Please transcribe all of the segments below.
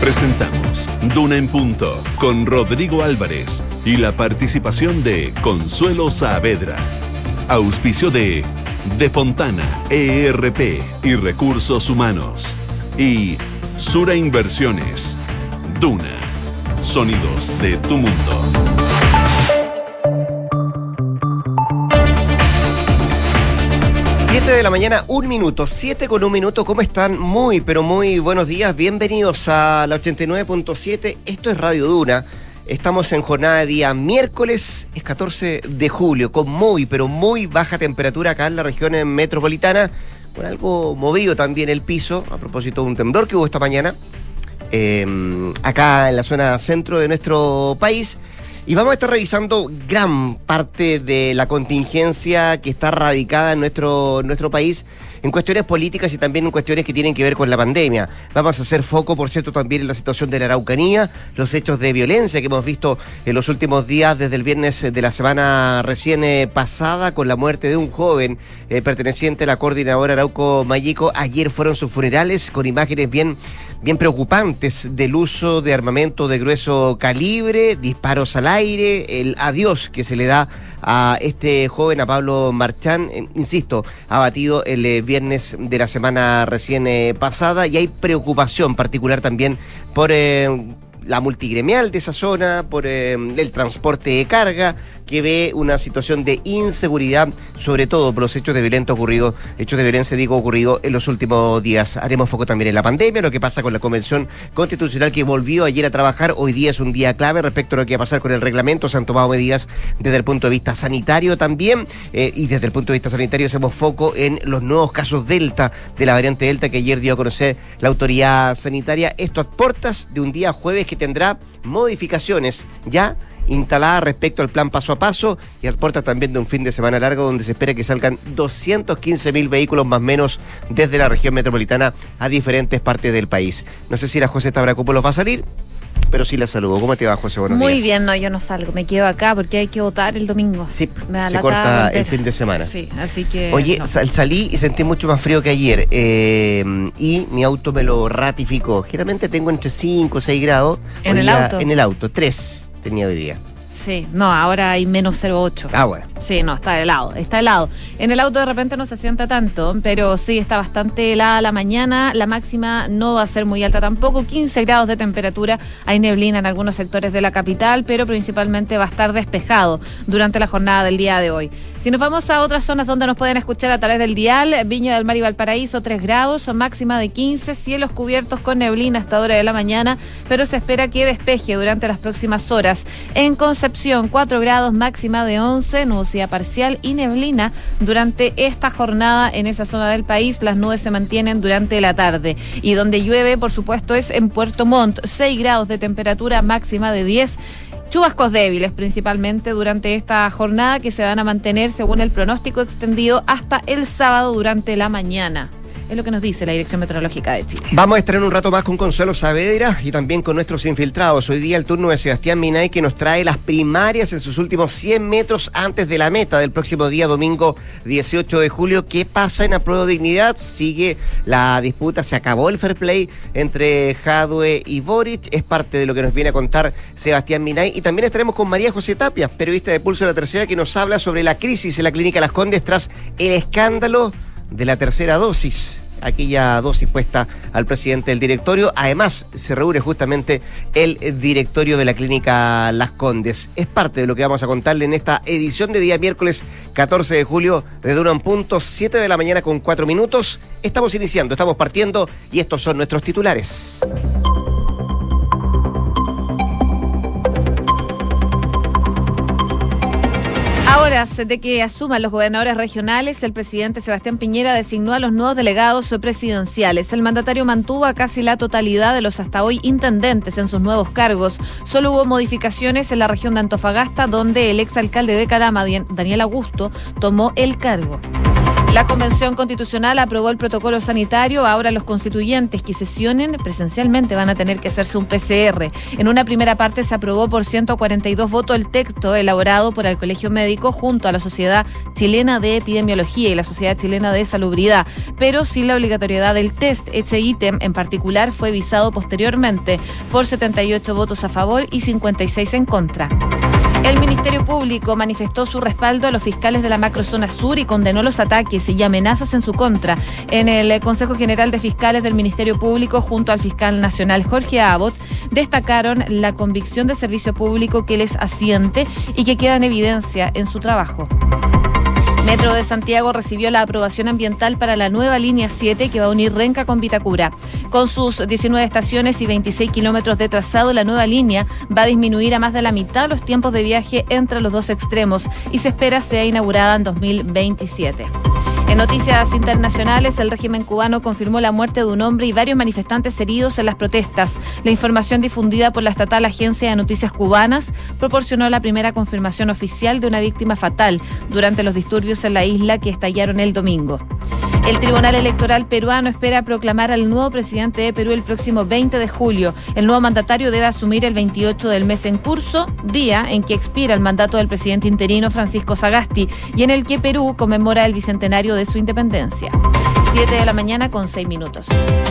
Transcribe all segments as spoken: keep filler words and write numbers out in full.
Presentamos Duna en Punto con Rodrigo Álvarez y la participación de Consuelo Saavedra. Auspicio de De Fontana, E R P y Recursos Humanos. Y Sura Inversiones. Duna. Sonidos de tu mundo. siete de la mañana, un minuto, siete con un minuto. ¿Cómo están? Muy, pero muy buenos días. Bienvenidos a la ochenta y nueve punto siete. Esto es Radio Duna. Estamos en jornada de día miércoles, es catorce de julio, con muy, pero muy baja temperatura acá en la región metropolitana, con algo movido también el piso, a propósito de un temblor que hubo esta mañana, eh, acá en la zona centro de nuestro país. Y vamos a estar revisando gran parte de la contingencia que está radicada en nuestro, nuestro país en cuestiones políticas y también en cuestiones que tienen que ver con la pandemia. Vamos a hacer foco, por cierto, también en la situación de la Araucanía, los hechos de violencia que hemos visto en los últimos días desde el viernes de la semana recién eh, pasada, con la muerte de un joven eh, perteneciente a la coordinadora Arauco Mayeco. Ayer fueron sus funerales con imágenes bien, bien preocupantes del uso de armamento de grueso calibre, disparos al aire, el adiós que se le da a este joven, a Pablo Marchán, eh, insisto, abatido el eh, viernes de la semana recién eh, pasada, y hay preocupación particular también por eh, la multigremial de esa zona, por eh, el transporte de carga, que ve una situación de inseguridad, sobre todo por los hechos de violencia ocurridos, hechos de violencia, digo, ocurrido en los últimos días. Haremos foco también en la pandemia, lo que pasa con la Convención Constitucional que volvió ayer a trabajar. Hoy día es un día clave respecto a lo que va a pasar con el reglamento. Se han tomado medidas desde el punto de vista sanitario también, eh, y desde el punto de vista sanitario hacemos foco en los nuevos casos Delta, de la variante Delta que ayer dio a conocer la autoridad sanitaria. Esto a puertas de un día jueves que tendrá modificaciones ya instalada respecto al plan paso a paso, y a puertas también de un fin de semana largo donde se espera que salgan doscientos quince mil vehículos más o menos desde la región metropolitana a diferentes partes del país. No sé si la José Tabracopoulos va a salir, pero sí la saludo. ¿Cómo te va, José? Buenos Muy días. bien, no, yo no salgo, me quedo acá porque hay que votar el domingo. Sí, se corta el fin de semana. Sí, así que... Oye, no. sal, salí y sentí mucho más frío que ayer, eh, y mi auto me lo ratificó. Generalmente tengo entre cinco o seis grados. ¿En Hoy el día, auto? En el auto, tres tenía hoy día. Sí, no, ahora hay menos cero coma ocho. Ah, bueno. Sí, no, está helado, está helado. En el auto de repente no se sienta tanto, pero sí está bastante helada la mañana. La máxima no va a ser muy alta tampoco, quince grados de temperatura. Hay neblina en algunos sectores de la capital, pero principalmente va a estar despejado durante la jornada del día de hoy. Si nos vamos a otras zonas donde nos pueden escuchar a través del dial, Viña del Mar y Valparaíso, tres grados, máxima de quince, cielos cubiertos con neblina hasta hora de la mañana, pero se espera que despeje durante las próximas horas. En Concepción, cuatro grados, máxima de once, nubosidad parcial y neblina durante esta jornada en esa zona del país. Las nubes se mantienen durante la tarde. Y donde llueve, por supuesto, es en Puerto Montt, seis grados de temperatura, máxima de diez. Chubascos débiles principalmente durante esta jornada que se van a mantener según el pronóstico extendido hasta el sábado durante la mañana. Es lo que nos dice la Dirección Meteorológica de Chile. Vamos a estar en un rato más con Consuelo Saavedra y también con nuestros infiltrados. Hoy día el turno de Sebastián Minay, que nos trae las primarias en sus últimos cien metros antes de la meta del próximo día domingo dieciocho de julio. ¿Qué pasa en Apruebo Dignidad? Sigue la disputa, se acabó el fair play entre Jadwe y Boric. Es parte de lo que nos viene a contar Sebastián Minay. Y también estaremos con María José Tapia, periodista de Pulso de la Tercera, que nos habla sobre la crisis en la Clínica Las Condes tras el escándalo de la tercera dosis, aquella dosis puesta al presidente del directorio. Además, se reúne justamente el directorio de la Clínica Las Condes. Es parte de lo que vamos a contarle en esta edición de día miércoles catorce de julio de Duna en Punto, siete de la mañana con cuatro minutos. Estamos iniciando, estamos partiendo y estos son nuestros titulares. A horas de que asuman los gobernadores regionales, el presidente Sebastián Piñera designó a los nuevos delegados presidenciales. El mandatario mantuvo a casi la totalidad de los hasta hoy intendentes en sus nuevos cargos. Solo hubo modificaciones en la región de Antofagasta, donde el exalcalde de Calama, Daniel Augusto, tomó el cargo. La Convención Constitucional aprobó el protocolo sanitario. Ahora los constituyentes que sesionen presencialmente van a tener que hacerse un P C R. En una primera parte se aprobó por ciento cuarenta y dos votos el texto elaborado por el Colegio Médico junto a la Sociedad Chilena de Epidemiología y la Sociedad Chilena de Salubridad, pero sin la obligatoriedad del test. Ese ítem en particular fue visado posteriormente por setenta y ocho votos a favor y cincuenta y seis en contra. El Ministerio Público manifestó su respaldo a los fiscales de la macrozona sur y condenó los ataques y amenazas en su contra. En el Consejo General de Fiscales del Ministerio Público, junto al fiscal nacional Jorge Abbott, destacaron la convicción de servicio público que les asiente y que queda en evidencia en su trabajo. Metro de Santiago recibió la aprobación ambiental para la nueva línea siete que va a unir Renca con Vitacura. Con sus diecinueve estaciones y veintiséis kilómetros de trazado, la nueva línea va a disminuir a más de la mitad los tiempos de viaje entre los dos extremos y se espera sea inaugurada en dos mil veintisiete. En noticias internacionales, el régimen cubano confirmó la muerte de un hombre y varios manifestantes heridos en las protestas. La información difundida por la estatal Agencia de Noticias Cubanas proporcionó la primera confirmación oficial de una víctima fatal durante los disturbios en la isla que estallaron el domingo. El Tribunal Electoral peruano espera proclamar al nuevo presidente de Perú el próximo veinte de julio. El nuevo mandatario debe asumir el veintiocho del mes en curso, día en que expira el mandato del presidente interino Francisco Sagasti y en el que Perú conmemora el bicentenario de su independencia. Siete de la mañana con seis minutos.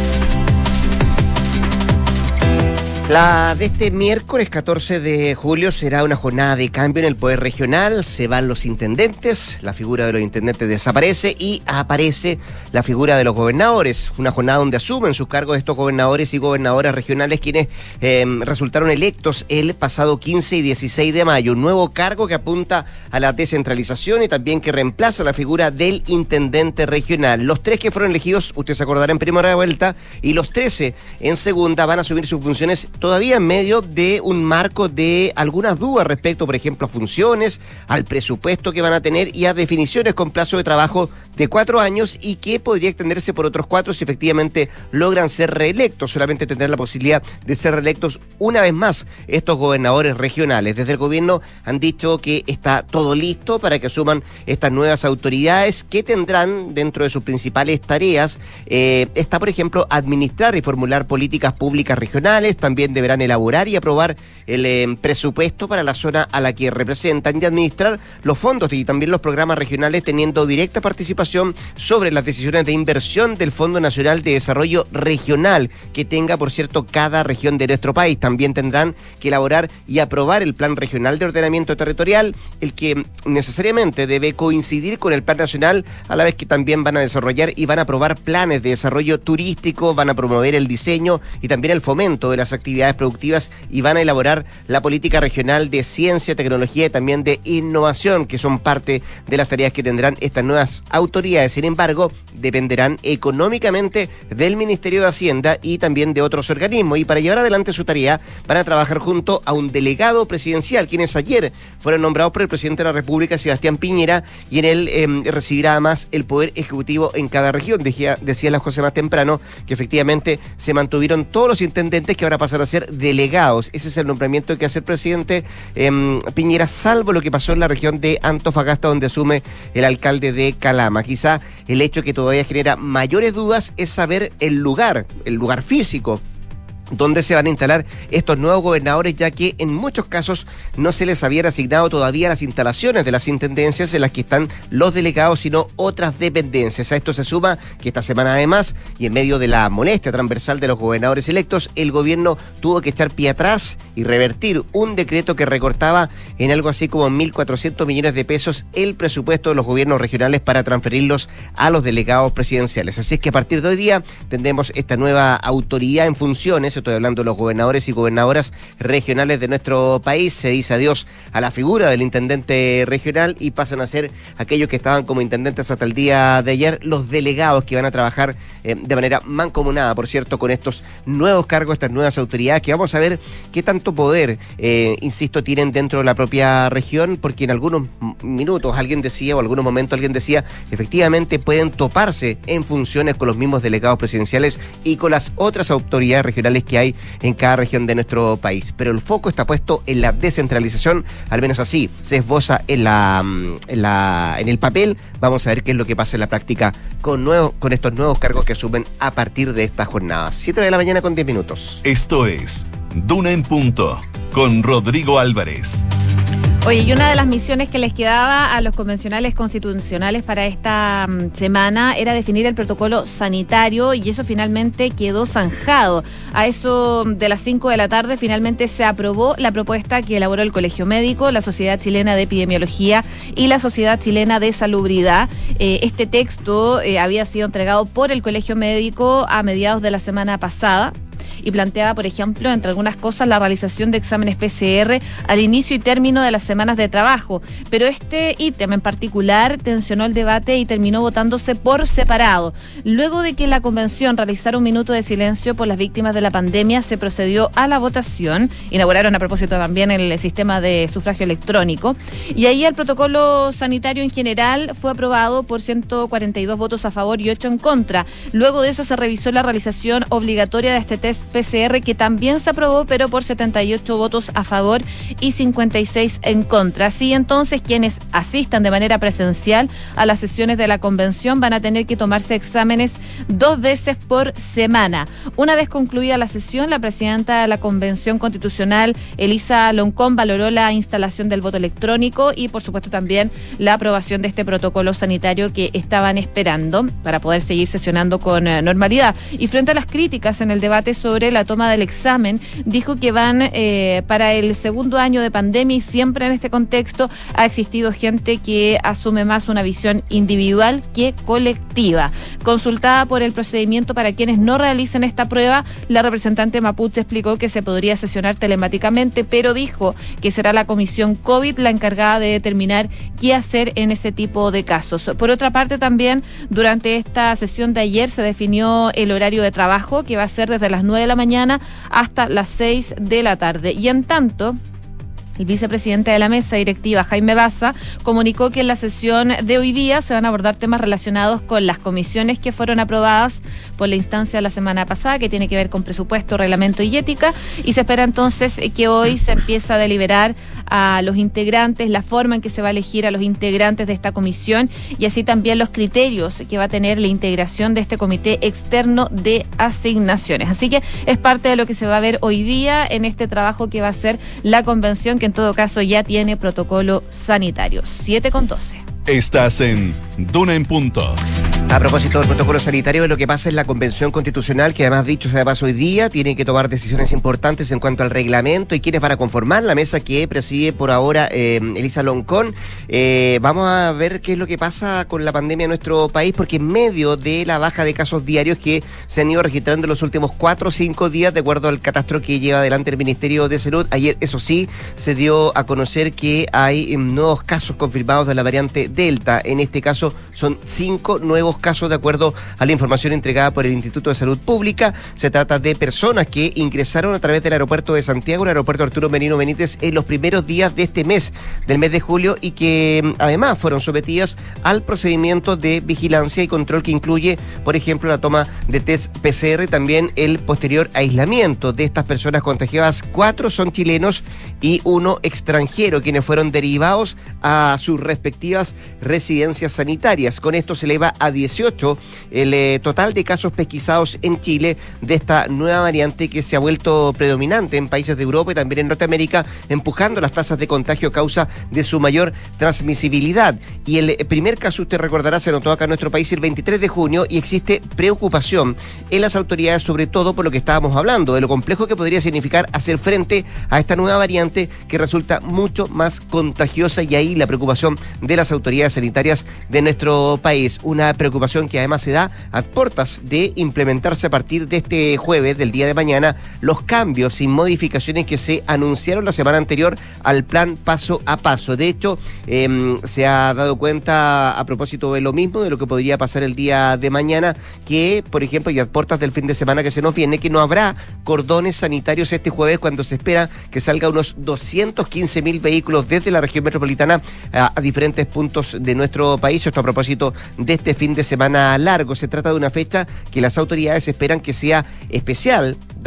La de este miércoles catorce de julio será una jornada de cambio en el poder regional. Se van los intendentes, la figura de los intendentes desaparece y aparece la figura de los gobernadores. Una jornada donde asumen sus cargos estos gobernadores y gobernadoras regionales quienes eh, resultaron electos el pasado quince y dieciséis de mayo. Un nuevo cargo que apunta a la descentralización y también que reemplaza la figura del intendente regional. Los tres que fueron elegidos, usted se acordará, en primera vuelta, y los trece en segunda van a asumir sus funciones todavía en medio de un marco de algunas dudas respecto, por ejemplo, a funciones, al presupuesto que van a tener y a definiciones con plazo de trabajo de cuatro años y que podría extenderse por otros cuatro si efectivamente logran ser reelectos, solamente tener la posibilidad de ser reelectos una vez más estos gobernadores regionales. Desde el gobierno han dicho que está todo listo para que asuman estas nuevas autoridades que tendrán dentro de sus principales tareas, eh, está por ejemplo administrar y formular políticas públicas regionales, también deberán elaborar y aprobar el eh, presupuesto para la zona a la que representan y administrar los fondos y también los programas regionales teniendo directa participación sobre las decisiones de inversión del Fondo Nacional de Desarrollo Regional que tenga, por cierto, cada región de nuestro país. También tendrán que elaborar y aprobar el Plan Regional de Ordenamiento Territorial, el que necesariamente debe coincidir con el Plan Nacional, a la vez que también van a desarrollar y van a aprobar planes de desarrollo turístico, van a promover el diseño y también el fomento de las actividades productivas y van a elaborar la política regional de ciencia, tecnología y también de innovación, que son parte de las tareas que tendrán estas nuevas autoridades. Sin embargo, dependerán económicamente del Ministerio de Hacienda y también de otros organismos, y para llevar adelante su tarea van a trabajar junto a un delegado presidencial, quienes ayer fueron nombrados por el presidente de la República, Sebastián Piñera, y en él eh, recibirá además el poder ejecutivo en cada región. Decía, decía la José más temprano que efectivamente se mantuvieron todos los intendentes que ahora pasan a ser delegados. Ese es el nombramiento que hace el presidente eh, Piñera, salvo lo que pasó en la región de Antofagasta, donde asume el alcalde de Calama. Quizá el hecho que todavía genera mayores dudas es saber el lugar, el lugar físico donde se van a instalar estos nuevos gobernadores, ya que en muchos casos no se les habían asignado todavía las instalaciones de las intendencias en las que están los delegados, sino otras dependencias. A esto se suma que esta semana además, y en medio de la molestia transversal de los gobernadores electos, el gobierno tuvo que echar pie atrás y revertir un decreto que recortaba en algo así como mil cuatrocientos millones de pesos el presupuesto de los gobiernos regionales para transferirlos a los delegados presidenciales. Así es que a partir de hoy día tendremos esta nueva autoridad en funciones. Estoy hablando de los gobernadores y gobernadoras regionales de nuestro país. Se dice adiós a la figura del intendente regional y pasan a ser aquellos que estaban como intendentes hasta el día de ayer, los delegados que van a trabajar eh, de manera mancomunada, por cierto, con estos nuevos cargos, estas nuevas autoridades, que vamos a ver qué tanto poder, eh, insisto, tienen dentro de la propia región, porque en algunos minutos alguien decía, o algunos momentos alguien decía, efectivamente pueden toparse en funciones con los mismos delegados presidenciales y con las otras autoridades regionales que hay en cada región de nuestro país. Pero el foco está puesto en la descentralización, al menos así se esboza en la, en la en el papel. Vamos a ver qué es lo que pasa en la práctica con, nuevo, con estos nuevos cargos que asumen a partir de esta jornada. siete de la mañana con diez minutos. Esto es Duna en Punto, con Rodrigo Álvarez. Oye, y una de las misiones que les quedaba a los convencionales constitucionales para esta um, semana era definir el protocolo sanitario, y eso finalmente quedó zanjado. A eso de las cinco de la tarde finalmente se aprobó la propuesta que elaboró el Colegio Médico, la Sociedad Chilena de Epidemiología y la Sociedad Chilena de Salubridad. Eh, este texto eh, había sido entregado por el Colegio Médico a mediados de la semana pasada, y planteaba, por ejemplo, entre algunas cosas, la realización de exámenes P C R al inicio y término de las semanas de trabajo. Pero este ítem en particular tensionó el debate y terminó votándose por separado. Luego de que la convención realizara un minuto de silencio por las víctimas de la pandemia, se procedió a la votación. Inauguraron a propósito también el sistema de sufragio electrónico. Y ahí el protocolo sanitario en general fue aprobado por ciento cuarenta y dos votos a favor y ocho en contra. Luego de eso se revisó la realización obligatoria de este test P C R, que también se aprobó, pero por setenta y ocho votos a favor y cincuenta y seis en contra. Así entonces, quienes asistan de manera presencial a las sesiones de la convención van a tener que tomarse exámenes dos veces por semana. Una vez concluida la sesión, la presidenta de la Convención Constitucional, Elisa Loncón, valoró la instalación del voto electrónico y, por supuesto, también la aprobación de este protocolo sanitario que estaban esperando para poder seguir sesionando con eh, normalidad. Y frente a las críticas en el debate sobre la toma del examen, dijo que van eh, para el segundo año de pandemia, y siempre en este contexto ha existido gente que asume más una visión individual que colectiva. Consultada por el procedimiento para quienes no realicen esta prueba, la representante mapuche explicó que se podría sesionar telemáticamente, pero dijo que será la comisión COVID la encargada de determinar qué hacer en ese tipo de casos. Por otra parte, también durante esta sesión de ayer se definió el horario de trabajo, que va a ser desde las nueve de la mañana hasta las seis de la tarde. Y en tanto, el vicepresidente de la mesa directiva, Jaime Baza, comunicó que en la sesión de hoy día se van a abordar temas relacionados con las comisiones que fueron aprobadas por la instancia la semana pasada, que tiene que ver con presupuesto, reglamento y ética, y se espera entonces que hoy se empiece a deliberar a los integrantes, la forma en que se va a elegir a los integrantes de esta comisión, y así también los criterios que va a tener la integración de este comité externo de asignaciones. Así que es parte de lo que se va a ver hoy día en este trabajo que va a hacer la convención, que en todo caso ya tiene protocolo sanitario. siete con doce. Estás en Duna en Punto. A propósito del protocolo sanitario, de lo que pasa en la Convención Constitucional, que además, dicho sea de paso, hoy día tienen que tomar decisiones importantes en cuanto al reglamento y quiénes van a conformar la mesa que preside por ahora eh, Elisa Loncón. Eh, vamos a ver qué es lo que pasa con la pandemia en nuestro país, porque en medio de la baja de casos diarios que se han ido registrando en los últimos cuatro o cinco días, de acuerdo al catastro que lleva adelante el Ministerio de Salud, ayer, eso sí, se dio a conocer que hay nuevos casos confirmados de la variante Delta. En este caso son cinco nuevos casos de acuerdo a la información entregada por el Instituto de Salud Pública. Se trata de personas que ingresaron a través del aeropuerto de Santiago, el aeropuerto Arturo Merino Benítez, en los primeros días de este mes, del mes de julio, y que además fueron sometidas al procedimiento de vigilancia y control que incluye, por ejemplo, la toma de test P C R, también el posterior aislamiento de estas personas contagiadas. Cuatro son chilenos y uno extranjero, quienes fueron derivados a sus respectivas residencias sanitarias. Con esto se eleva a dieciocho el eh, total de casos pesquisados en Chile de esta nueva variante que se ha vuelto predominante en países de Europa y también en Norteamérica, empujando las tasas de contagio a causa de su mayor transmisibilidad. Y el primer caso, usted recordará, se anotó acá en nuestro país el veintitrés de junio, y existe preocupación en las autoridades, sobre todo por lo que estábamos hablando, de lo complejo que podría significar hacer frente a esta nueva variante que resulta mucho más contagiosa, y ahí la preocupación de las autoridades sanitarias de nuestro país. Una preocupación que además se da a puertas de implementarse a partir de este jueves, del día de mañana, los cambios y modificaciones que se anunciaron la semana anterior al plan paso a paso. De hecho, eh, se ha dado cuenta a propósito de lo mismo, de lo que podría pasar el día de mañana, que, por ejemplo, y a puertas del fin de semana que se nos viene, que no habrá cordones sanitarios este jueves, cuando se espera que salga unos doscientos quince mil vehículos desde la región metropolitana a, a diferentes puntos de nuestro país. Esto a propósito de este fin de semana largo. Se trata de una fecha que las autoridades esperan que sea especial,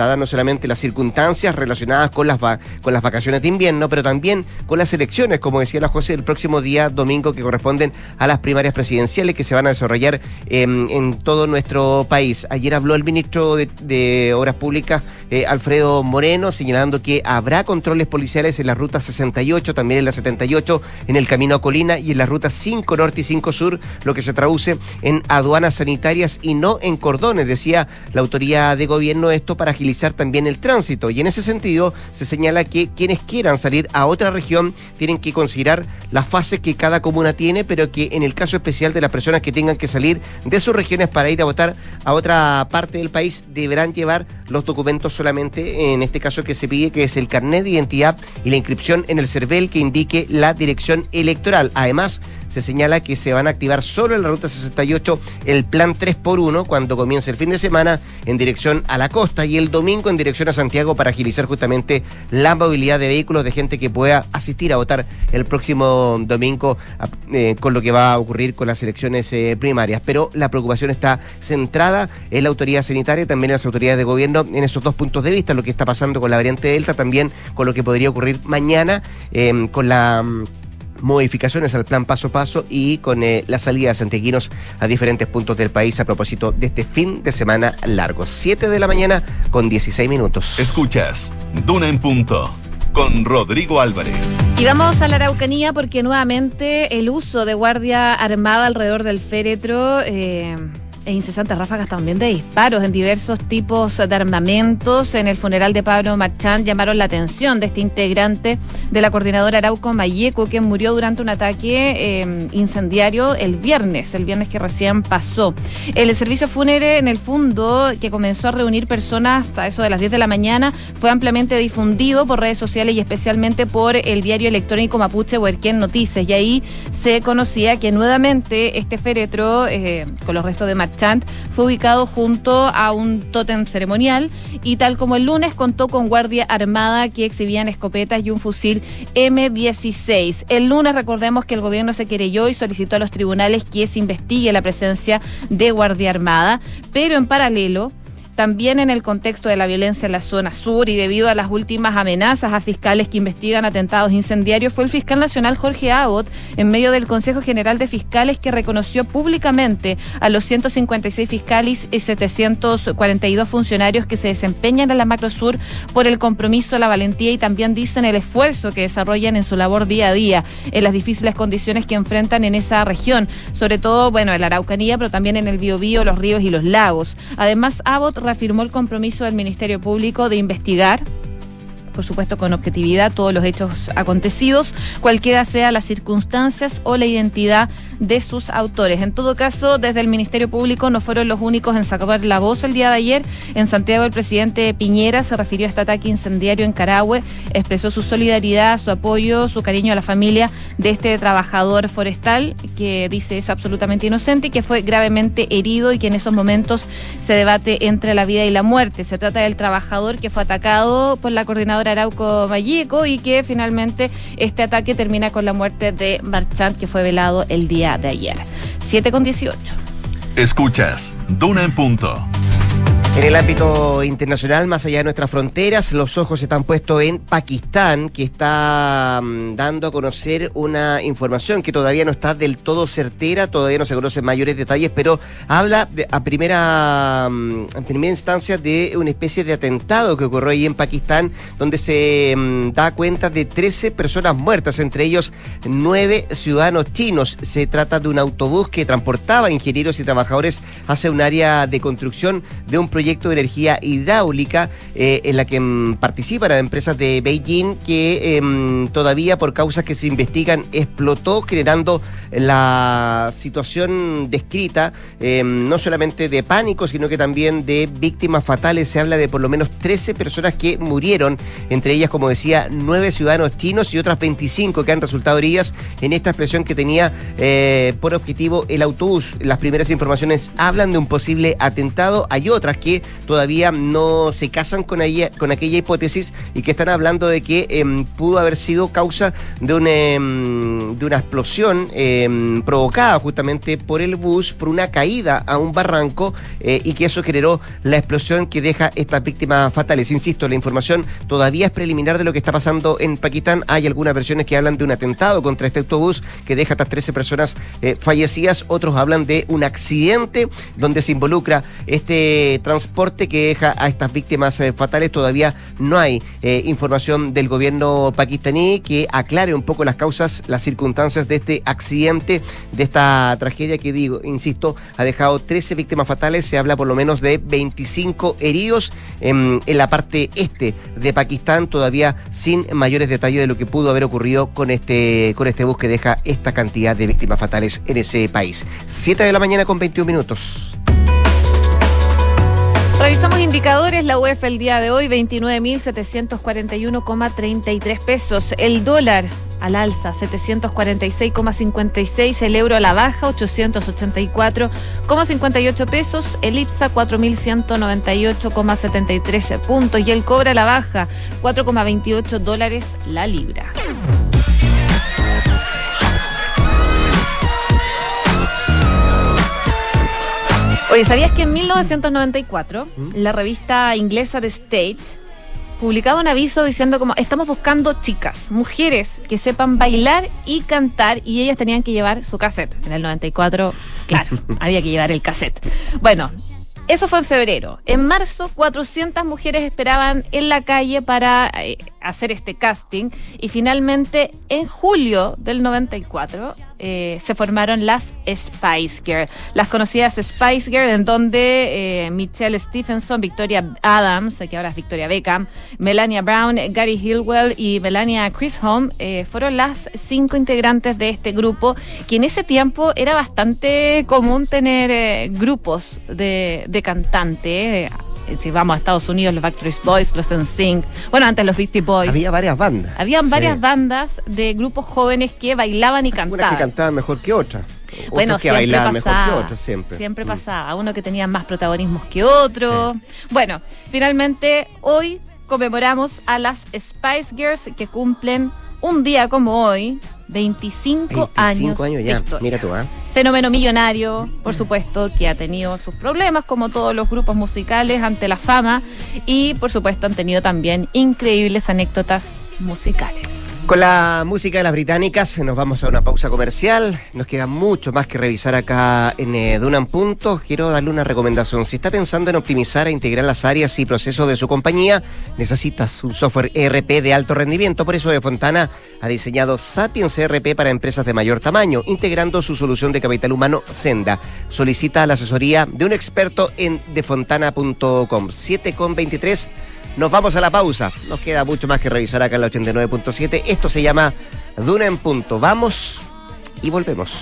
dadas no solamente las circunstancias relacionadas con las, va- con las vacaciones de invierno, pero también con las elecciones, como decía la José, el próximo día domingo, que corresponden a las primarias presidenciales que se van a desarrollar eh, en todo nuestro país. Ayer habló el ministro de, de Obras Públicas, eh, Alfredo Moreno, señalando que habrá controles policiales en la ruta sesenta y ocho, también en la setenta y ocho, en el camino a Colina y en la ruta cinco Norte y cinco Sur, lo que se traduce en aduanas sanitarias y no en cordones, decía la autoridad de gobierno, esto para agilizar también el tránsito. Y en ese sentido se señala que quienes quieran salir a otra región tienen que considerar las fases que cada comuna tiene, pero que en el caso especial de las personas que tengan que salir de sus regiones para ir a votar a otra parte del país deberán llevar los documentos solamente, en este caso que se pide, que es el carnet de identidad y la inscripción en el CERVEL que indique la dirección electoral. Además, se señala que se van a activar solo en la ruta sesenta y ocho el plan tres por uno cuando comience el fin de semana en dirección a la costa y el domingo en dirección a Santiago para agilizar justamente la movilidad de vehículos de gente que pueda asistir a votar el próximo domingo eh, con lo que va a ocurrir con las elecciones eh, primarias. Pero la preocupación está centrada en la autoridad sanitaria y también en las autoridades de gobierno en esos dos puntos de vista, lo que está pasando con la variante Delta, también con lo que podría ocurrir mañana eh, con la modificaciones al plan paso a paso y con eh, la salida de santiaguinos a diferentes puntos del país a propósito de este fin de semana largo. siete de la mañana con dieciséis minutos. Escuchas Duna en Punto con Rodrigo Álvarez. Y vamos a la Araucanía porque nuevamente el uso de guardia armada alrededor del féretro eh, e incesantes ráfagas también de disparos en diversos tipos de armamentos en el funeral de Pablo Marchand llamaron la atención de este integrante de la coordinadora Arauco Mayeco, que murió durante un ataque eh, incendiario el viernes, el viernes que recién pasó. El servicio fúnebre en el Fundo, que comenzó a reunir personas hasta eso de las diez de la mañana, fue ampliamente difundido por redes sociales y especialmente por el diario electrónico mapuche Huerquén Noticias, y ahí se conocía que nuevamente este féretro eh, con los restos de Marchand fue ubicado junto a un tótem ceremonial y tal como el lunes contó con guardia armada que exhibían escopetas y un fusil eme dieciséis. El lunes recordemos que el gobierno se querelló y solicitó a los tribunales que se investigue la presencia de guardia armada, pero en paralelo también en el contexto de la violencia en la zona sur y debido a las últimas amenazas a fiscales que investigan atentados incendiarios, fue el fiscal nacional Jorge Abbott, en medio del Consejo General de Fiscales, que reconoció públicamente a los ciento cincuenta y seis fiscales y setecientos cuarenta y dos funcionarios que se desempeñan en la Macrosur por el compromiso, la valentía y también dicen el esfuerzo que desarrollan en su labor día a día, en las difíciles condiciones que enfrentan en esa región, sobre todo, bueno, en la Araucanía, pero también en el Biobío, los ríos y los lagos. Además, Abbott reafirmó el compromiso del Ministerio Público de investigar, por supuesto con objetividad, todos los hechos acontecidos, cualquiera sea las circunstancias o la identidad de sus autores. En todo caso, desde el Ministerio Público no fueron los únicos en sacar la voz el día de ayer. En Santiago, el presidente Piñera se refirió a este ataque incendiario en Carahue, expresó su solidaridad, su apoyo, su cariño a la familia de este trabajador forestal que dice es absolutamente inocente y que fue gravemente herido y que en esos momentos se debate entre la vida y la muerte. Se trata del trabajador que fue atacado por la coordinadora Arauco Mayeco y que finalmente este ataque termina con la muerte de Marchand, que fue velado el día de ayer. siete con dieciocho. Escuchas Duna en Punto. En el ámbito internacional, más allá de nuestras fronteras, los ojos están puestos en Pakistán, que está um, dando a conocer una información que todavía no está del todo certera, todavía no se conocen mayores detalles, pero habla de, a primera um, en primera instancia de una especie de atentado que ocurrió ahí en Pakistán, donde se um, da cuenta de trece personas muertas, entre ellos nueve ciudadanos chinos. Se trata de un autobús que transportaba ingenieros y trabajadores hacia un área de construcción de un proyecto proyecto de energía hidráulica eh, en la que mm, participan las empresas de Beijing, que eh, todavía por causas que se investigan explotó, generando la situación descrita eh, no solamente de pánico, sino que también de víctimas fatales. Se habla de por lo menos trece personas que murieron, entre ellas, como decía, nueve ciudadanos chinos y otras veinticinco que han resultado heridas en esta explosión que tenía eh, por objetivo el autobús. Las primeras informaciones hablan de un posible atentado, hay otras que que todavía no se casan con, ahí, con aquella hipótesis y que están hablando de que eh, pudo haber sido causa de, un, eh, de una explosión eh, provocada justamente por el bus, por una caída a un barranco eh, y que eso generó la explosión que deja estas víctimas fatales. Insisto, la información todavía es preliminar de lo que está pasando en Pakistán. Hay algunas versiones que hablan de un atentado contra este autobús que deja hasta trece personas eh, fallecidas. Otros hablan de un accidente donde se involucra este transporte que deja a estas víctimas eh, fatales. Todavía no hay eh, información del gobierno pakistaní que aclare un poco las causas, las circunstancias de este accidente, de esta tragedia que digo, insisto, ha dejado trece víctimas fatales. Se habla por lo menos de veinticinco heridos en, en la parte este de Pakistán, todavía sin mayores detalles de lo que pudo haber ocurrido con este, con este bus que deja esta cantidad de víctimas fatales en ese país. siete de la mañana con veintiún minutos. Revisamos indicadores. La U E F el día de hoy, veintinueve mil setecientos cuarenta y uno coma treinta y tres pesos. El dólar al alza, setecientos cuarenta y seis coma cincuenta y seis. El euro a la baja, ochocientos ochenta y cuatro coma cincuenta y ocho pesos. El IPSA, cuatro mil ciento noventa y ocho coma setenta y tres puntos. Y el cobre a la baja, cuatro coma veintiocho dólares la libra. Oye, ¿sabías que en mil novecientos noventa y cuatro la revista inglesa The State publicaba un aviso diciendo como estamos buscando chicas, mujeres que sepan bailar y cantar, y ellas tenían que llevar su cassette? En el noventa y cuatro, claro, había que llevar el cassette. Bueno, eso fue en febrero. En marzo, cuatrocientas mujeres esperaban en la calle para eh, hacer este casting, y finalmente en julio del noventa y cuatro eh, se formaron las Spice Girls, las conocidas Spice Girls, en donde eh, Michelle Stephenson, Victoria Adams, que ahora es Victoria Beckham, Melania Brown, Gary Hillwell y Melania Chisholm eh, fueron las cinco integrantes de este grupo, que en ese tiempo era bastante común tener eh, grupos de, de cantantes. Eh, si vamos a Estados Unidos, los Backstreet Boys, los N Sync, bueno, antes los Beastie Boys. Había varias bandas. Habían sí. varias bandas de grupos jóvenes que bailaban y cantaban. Unas que cantaban mejor que otras. Bueno, que siempre bailaban pasaba, mejor que otras, siempre. Siempre mm. pasaba. Uno que tenía más protagonismos que otro. Sí. Bueno, finalmente hoy conmemoramos a las Spice Girls, que cumplen un día como hoy, veinticinco, veinticinco años, años ya, de historia. Mira tú, ¿eh? Fenómeno millonario, por supuesto, que ha tenido sus problemas, como todos los grupos musicales, ante la fama, y por supuesto han tenido también increíbles anécdotas musicales. Con la música de las británicas nos vamos a una pausa comercial. Nos queda mucho más que revisar acá en eh, Duna en Punto. Quiero darle una recomendación. Si está pensando en optimizar e integrar las áreas y procesos de su compañía, necesitas un software E R P de alto rendimiento. Por eso Defontana ha diseñado Sapiens E R P para empresas de mayor tamaño, integrando su solución de capital humano Senda. Solicita la asesoría de un experto en defontana punto com. siete con veintitrés. Nos vamos a la pausa. Nos queda mucho más que revisar acá en la ochenta y nueve punto siete. Esto se llama Duna en Punto. Vamos y volvemos.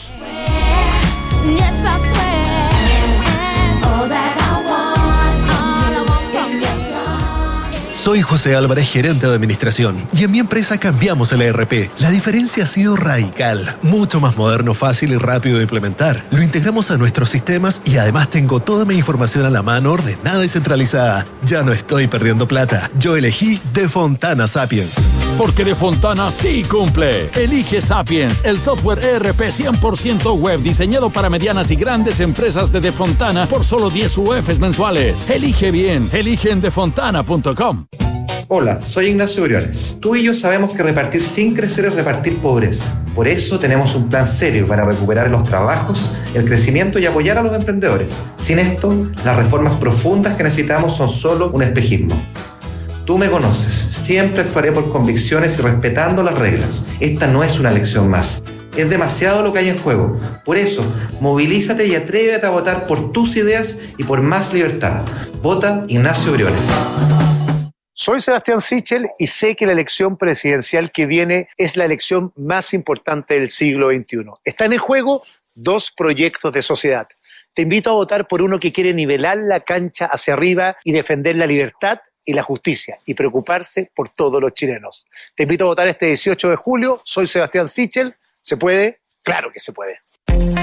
Soy José Álvarez, gerente de administración, y en mi empresa cambiamos el E R P. La diferencia ha sido radical, mucho más moderno, fácil y rápido de implementar. Lo integramos a nuestros sistemas y además tengo toda mi información a la mano, ordenada y centralizada. Ya no estoy perdiendo plata. Yo elegí Defontana Sapiens. Porque Defontana sí cumple. Elige Sapiens, el software E R P cien por ciento web diseñado para medianas y grandes empresas de Defontana por solo diez U Fs mensuales. Elige bien, elige en defontana punto com. Hola, soy Ignacio Briones. Tú y yo sabemos que repartir sin crecer es repartir pobreza. Por eso tenemos un plan serio para recuperar los trabajos, el crecimiento y apoyar a los emprendedores. Sin esto, las reformas profundas que necesitamos son solo un espejismo. Tú me conoces, siempre actuaré por convicciones y respetando las reglas. Esta no es una elección más. Es demasiado lo que hay en juego. Por eso, movilízate y atrévete a votar por tus ideas y por más libertad. Vota Ignacio Briones. Soy Sebastián Sichel y sé que la elección presidencial que viene es la elección más importante del siglo veintiuno. Están en juego dos proyectos de sociedad. Te invito a votar por uno que quiere nivelar la cancha hacia arriba y defender la libertad y la justicia y preocuparse por todos los chilenos. Te invito a votar este dieciocho de julio. Soy Sebastián Sichel. ¿Se puede? Claro que se puede.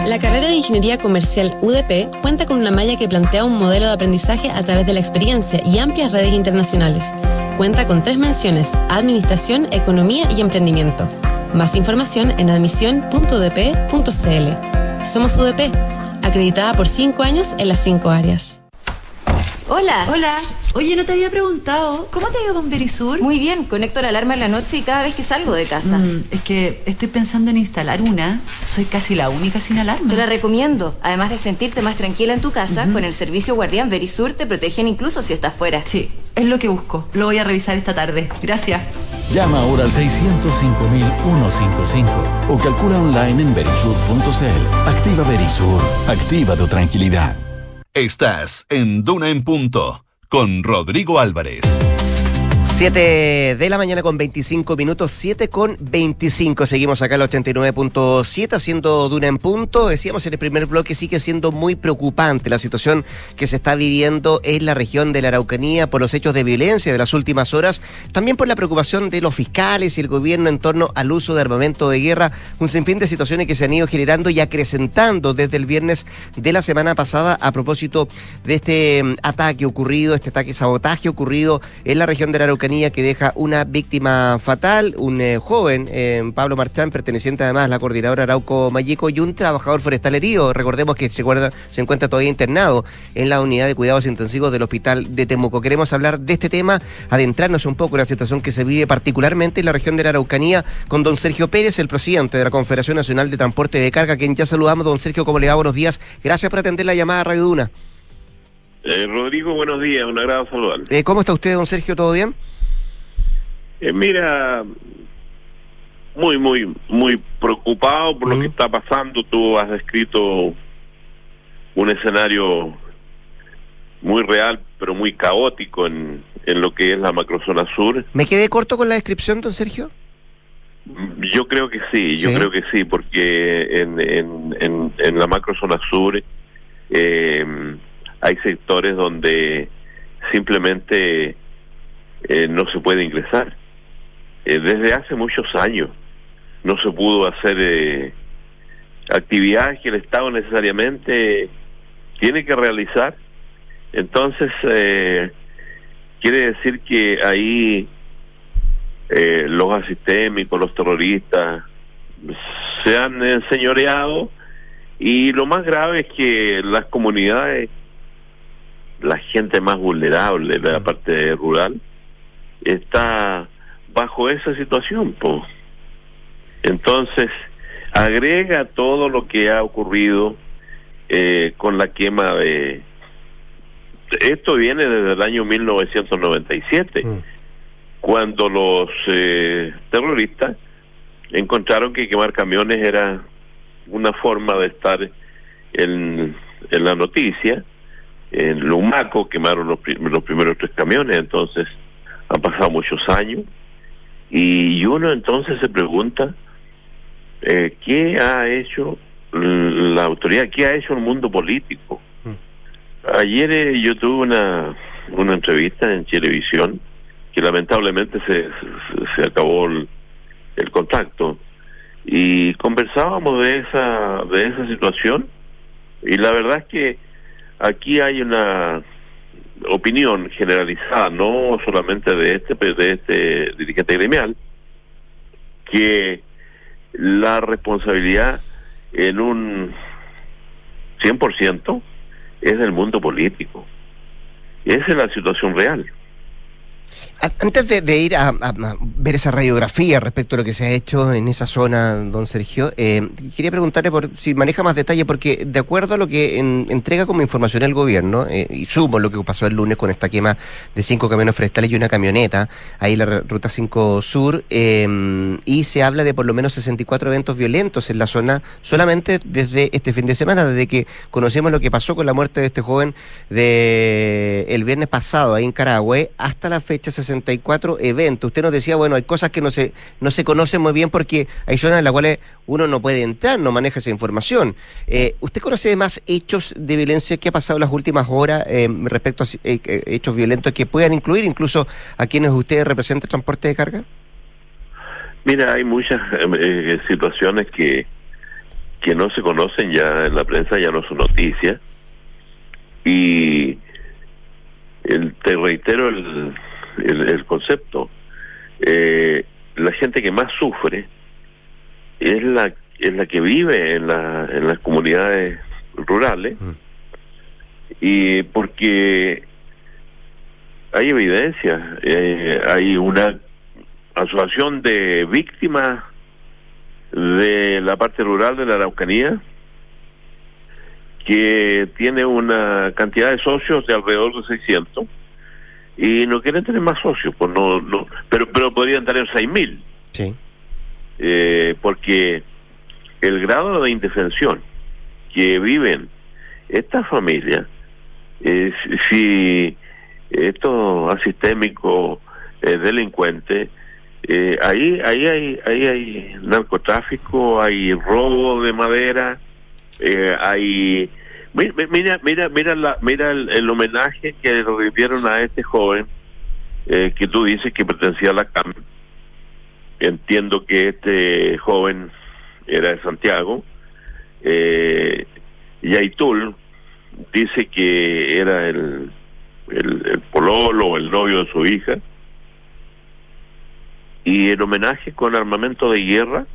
La carrera de Ingeniería Comercial U D P cuenta con una malla que plantea un modelo de aprendizaje a través de la experiencia y amplias redes internacionales. Cuenta con tres menciones: Administración, Economía y Emprendimiento. Más información en admisión punto u d p punto c l. Somos U D P, acreditada por cinco años en las cinco áreas. Hola. Hola. Oye, no te había preguntado, ¿cómo te ha ido con Verisur? Muy bien, conecto la alarma en la noche y cada vez que salgo de casa. Mm, es que estoy pensando en instalar una. Soy casi la única sin alarma. Te la recomiendo. Además de sentirte más tranquila en tu casa, uh-huh. con el servicio Guardián Verisur te protegen incluso si estás fuera. Sí, es lo que busco. Lo voy a revisar esta tarde. Gracias. Llama ahora al seiscientos cinco mil ciento cincuenta y cinco o calcula online en verisur punto c l. Activa Verisur. Activa tu tranquilidad. Estás en Duna en Punto con Rodrigo Álvarez. siete de la mañana con veinticinco minutos, siete con veinticinco. Seguimos acá en la ochenta y nueve punto siete haciendo Duna en Punto. Decíamos en el primer bloque, sigue siendo muy preocupante la situación que se está viviendo en la región de la Araucanía por los hechos de violencia de las últimas horas, también por la preocupación de los fiscales y el gobierno en torno al uso de armamento de guerra, un sinfín de situaciones que se han ido generando y acrecentando desde el viernes de la semana pasada a propósito de este ataque ocurrido, este ataque sabotaje ocurrido en la región de la Araucanía, que deja una víctima fatal, un eh, joven, eh, Pablo Marchán, perteneciente además a la coordinadora Arauco Mayeco, y un trabajador forestal herido. Recordemos que se, guarda, se encuentra todavía internado en la unidad de cuidados intensivos del hospital de Temuco. Queremos hablar de este tema, adentrarnos un poco en la situación que se vive particularmente en la región de la Araucanía con don Sergio Pérez, el presidente de la Confederación Nacional de Transporte de Carga, quien ya saludamos. Don Sergio, ¿cómo le va? Buenos días. Gracias por atender la llamada a Radio Duna. Eh, Rodrigo, buenos días, un agrado saludarle. Eh, ¿Cómo está usted, don Sergio? ¿Todo bien? Eh, mira, muy, muy, muy preocupado por uh-huh. lo que está pasando. Tú has descrito un escenario muy real, pero muy caótico en, en lo que es la macrozona sur. ¿Me quedé corto con la descripción, don Sergio? Yo creo que sí, yo ¿Sí? creo que sí, porque en, en, en, en la macrozona sur eh, hay sectores donde simplemente eh, no se puede ingresar. Eh, desde hace muchos años no se pudo hacer eh, actividades que el Estado necesariamente tiene que realizar. Entonces eh, quiere decir que ahí eh, los asistémicos, los terroristas se han enseñoreado, y lo más grave es que las comunidades, la gente más vulnerable de la parte rural, está bajo esa situación, pues. Entonces, agrega todo lo que ha ocurrido eh, con la quema de... Esto viene desde el año mil novecientos noventa y siete, mm. cuando los eh, terroristas encontraron que quemar camiones era una forma de estar en, en la noticia. En Lumaco quemaron los, los primeros tres camiones. Entonces han pasado muchos años y uno entonces se pregunta eh, ¿qué ha hecho la autoridad? ¿Qué ha hecho el mundo político? Mm. Ayer eh, yo tuve una una entrevista en Chilevisión, que lamentablemente se, se, se acabó el, el contacto, y conversábamos de esa de esa situación, y la verdad es que aquí hay una opinión generalizada, no solamente de este de este dirigente gremial, que la responsabilidad en un cien por ciento es del mundo político. Esa es la situación real. Antes de, de ir a, a, a ver esa radiografía respecto a lo que se ha hecho en esa zona, don Sergio, eh, quería preguntarle por si maneja más detalle, porque de acuerdo a lo que en, entrega como información el gobierno, eh, y sumo lo que pasó el lunes con esta quema de cinco camiones forestales y una camioneta, ahí la Ruta cinco Sur, eh, y se habla de por lo menos sesenta y cuatro eventos violentos en la zona solamente desde este fin de semana, desde que conocimos lo que pasó con la muerte de este joven de el viernes pasado ahí en Carahue, hasta la fecha sesenta y cuatro eventos. Usted nos decía, bueno, hay cosas que no se no se conocen muy bien porque hay zonas en las cuales uno no puede entrar, no maneja esa información. Eh, ¿Usted conoce más hechos de violencia que ha pasado en las últimas horas eh, respecto a eh, hechos violentos que puedan incluir incluso a quienes usted representa el transporte de carga? Mira, hay muchas eh, situaciones que que no se conocen ya en la prensa, ya no son noticias. Y el, te reitero el, el, el concepto, eh, la gente que más sufre es la es la que vive en, la, en las comunidades rurales, mm. y porque hay evidencia, eh, hay una asociación de víctimas de la parte rural de la Araucanía que tiene una cantidad de socios de alrededor de seiscientos y no quieren tener más socios, pues no, no pero pero podrían tener seis mil. Sí. Eh, porque el grado de indefensión que viven estas familias, eh, si estos asistémicos eh, delincuentes, eh, ahí ahí hay ahí hay narcotráfico, hay robo de madera, eh, hay mira mira mira la mira el, el homenaje que le rindieron a este joven eh, que tú dices que pertenecía a la C A M. Entiendo que este joven era de Santiago. eh, Yaitul dice que era el, el el pololo o el novio de su hija, y el homenaje con armamento de guerra.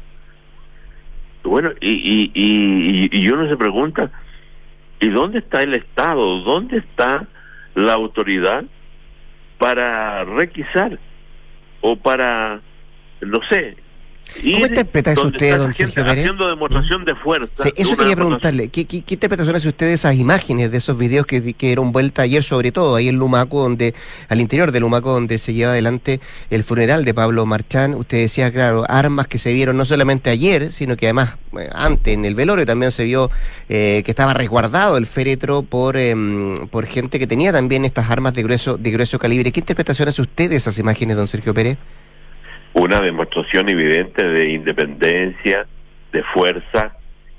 Bueno, y y, y, y uno se pregunta, ¿y dónde está el Estado? ¿Dónde está la autoridad para requisar o para, no sé, ¿cómo interpreta eso usted, don Sergio Pérez? Haciendo demostración de fuerza. Sí, eso de quería preguntarle. ¿Qué, qué, ¿Qué interpretación hace usted de esas imágenes, de esos videos que, que dieron vuelta ayer, sobre todo ahí en Lumaco, donde al interior de Lumaco, donde se lleva adelante el funeral de Pablo Marchán? Usted decía, claro, armas que se vieron no solamente ayer, sino que además eh, antes en el velorio también se vio eh, que estaba resguardado el féretro por eh, por gente que tenía también estas armas de grueso de grueso calibre. ¿Qué interpretación hace usted de esas imágenes, don Sergio Pérez? Una demostración evidente de independencia, de fuerza.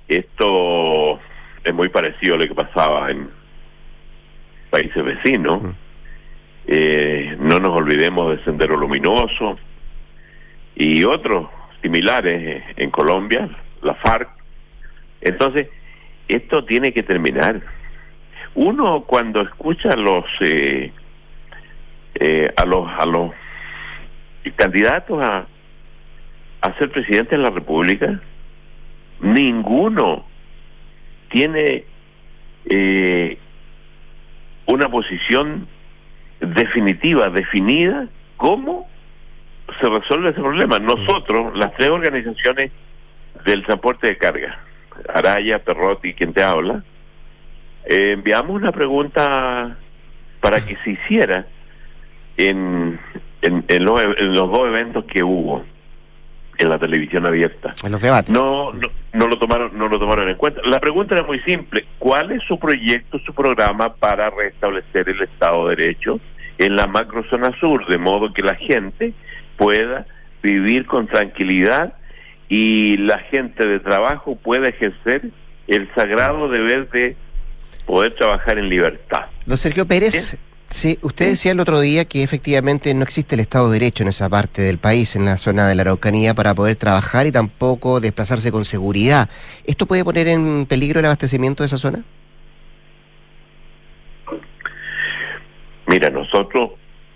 Esto es muy parecido a lo que pasaba en países vecinos. Uh-huh. Eh, no nos olvidemos de Sendero Luminoso y otros similares en Colombia, la FARC. Entonces, esto tiene que terminar. Uno cuando escucha a los eh, eh, a los a los candidatos a, a ser presidente de la República, ninguno tiene eh, una posición definitiva, definida, cómo se resuelve ese problema. Nosotros, las tres organizaciones del transporte de carga, Araya, Perrotti, quien te habla, eh, enviamos una pregunta para que se hiciera en En, en, los, en los dos eventos que hubo en la televisión abierta. En los debates. No, no, no lo tomaron, no lo tomaron en cuenta. La pregunta era muy simple: ¿cuál es su proyecto, su programa para restablecer el Estado de Derecho en la macrozona sur, de modo que la gente pueda vivir con tranquilidad y la gente de trabajo pueda ejercer el sagrado deber de poder trabajar en libertad? Don Sergio Pérez. ¿Sí? Sí, usted decía el otro día que efectivamente no existe el Estado de Derecho en esa parte del país, en la zona de la Araucanía, para poder trabajar y tampoco desplazarse con seguridad. ¿Esto puede poner en peligro el abastecimiento de esa zona? Mira, nosotros,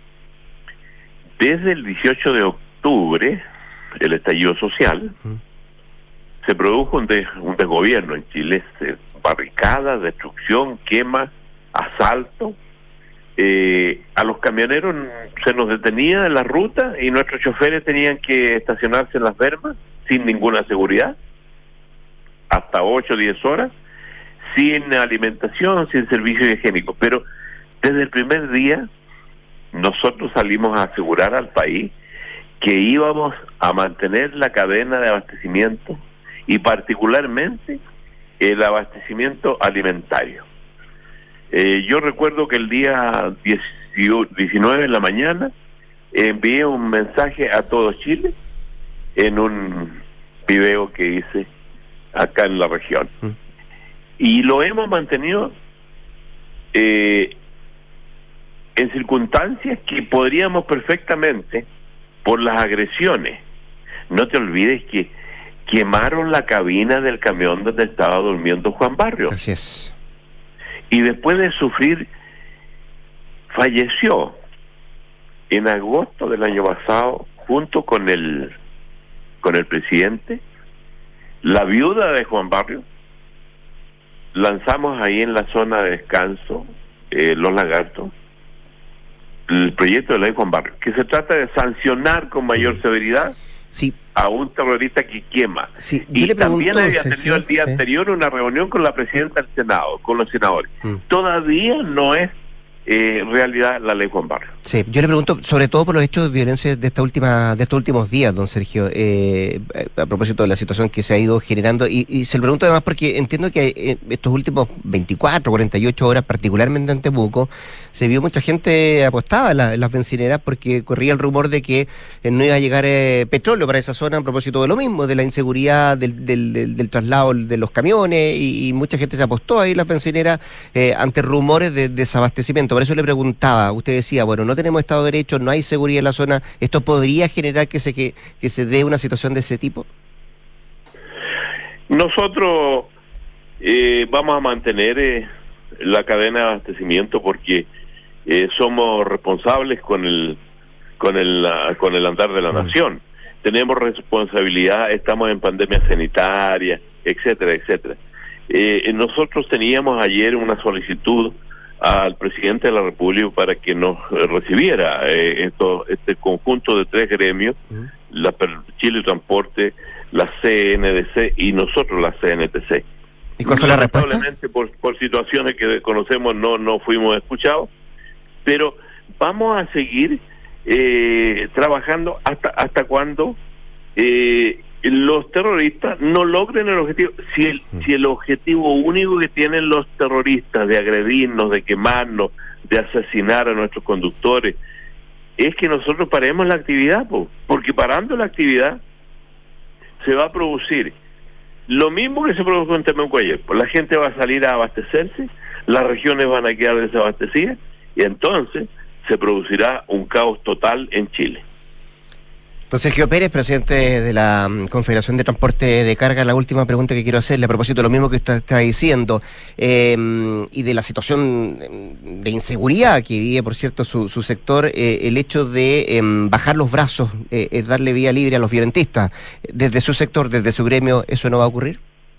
desde el dieciocho de octubre, el estallido social, uh-huh. se produjo un, des, un desgobierno en Chile, barricadas, destrucción, quema, asalto. Eh, a los camioneros se nos detenía en la ruta y nuestros choferes tenían que estacionarse en las bermas sin ninguna seguridad, hasta ocho o diez horas, sin alimentación, sin servicio higiénico. Pero desde el primer día nosotros salimos a asegurar al país que íbamos a mantener la cadena de abastecimiento y particularmente el abastecimiento alimentario. Eh, yo recuerdo que el día diecinueve en la mañana envié un mensaje a todo Chile en un video que hice acá en la región. Mm. Y lo hemos mantenido eh, en circunstancias que podríamos perfectamente, por las agresiones. No te olvides que quemaron la cabina del camión donde estaba durmiendo Juan Barrios. Así es. Y después de sufrir, falleció en agosto del año pasado, junto con el con el presidente, la viuda de Juan Barrios. Lanzamos ahí en la zona de descanso, eh, Los Lagartos, el proyecto de ley Juan Barrios, que se trata de sancionar con mayor severidad sí. a un terrorista que quema. Sí, y le también pregunto, había Sergio, tenido el día sí. anterior una reunión con la presidenta del Senado, con los senadores. Mm. Todavía no es eh, realidad la ley Juan Barrios. Sí, yo le pregunto, sobre todo por los hechos de violencia de esta última, de estos últimos días, don Sergio, eh, a propósito de la situación que se ha ido generando, y, y se lo pregunto además porque entiendo que eh, estos últimos veinticuatro, cuarenta y ocho horas, particularmente en Temuco, se vio mucha gente apostada en, la, en las bencineras porque corría el rumor de que eh, no iba a llegar eh, petróleo para esa zona a propósito de lo mismo, de la inseguridad del, del, del, del traslado de los camiones, y, y mucha gente se apostó ahí en las bencineras eh, ante rumores de desabastecimiento. Por eso le preguntaba, usted decía, bueno, no tenemos Estado de Derecho, no hay seguridad en la zona, ¿esto podría generar que se, que, que se dé una situación de ese tipo? Nosotros eh, vamos a mantener eh, la cadena de abastecimiento porque eh, somos responsables con el con el uh, con el andar de la mm. nación. Tenemos responsabilidad, estamos en pandemia sanitaria, etcétera, etcétera. Eh, nosotros teníamos ayer una solicitud al presidente de la República para que nos eh, recibiera eh, esto, este conjunto de tres gremios, uh-huh. la Chile Transporte, la C N D C y nosotros la C N T C. ¿Y cuál fue la respuesta? Lamentablemente por, por situaciones que conocemos no, no fuimos escuchados, pero vamos a seguir eh, trabajando hasta hasta cuando eh, los terroristas no logren el objetivo. Si el, si el objetivo único que tienen los terroristas de agredirnos, de quemarnos, de asesinar a nuestros conductores, es que nosotros paremos la actividad, po, porque parando la actividad se va a producir lo mismo que se produjo en Temuco ayer. Pues la gente va a salir a abastecerse, las regiones van a quedar desabastecidas y entonces se producirá un caos total en Chile. Don Sergio Pérez, presidente de la Confederación de Transporte de Carga, la última pregunta que quiero hacerle a propósito de lo mismo que usted está diciendo eh, y de la situación de inseguridad que vive, por cierto, su, su sector, eh, el hecho de eh, bajar los brazos, eh, es darle vía libre a los violentistas. Desde su sector, desde su gremio, ¿eso no va a ocurrir?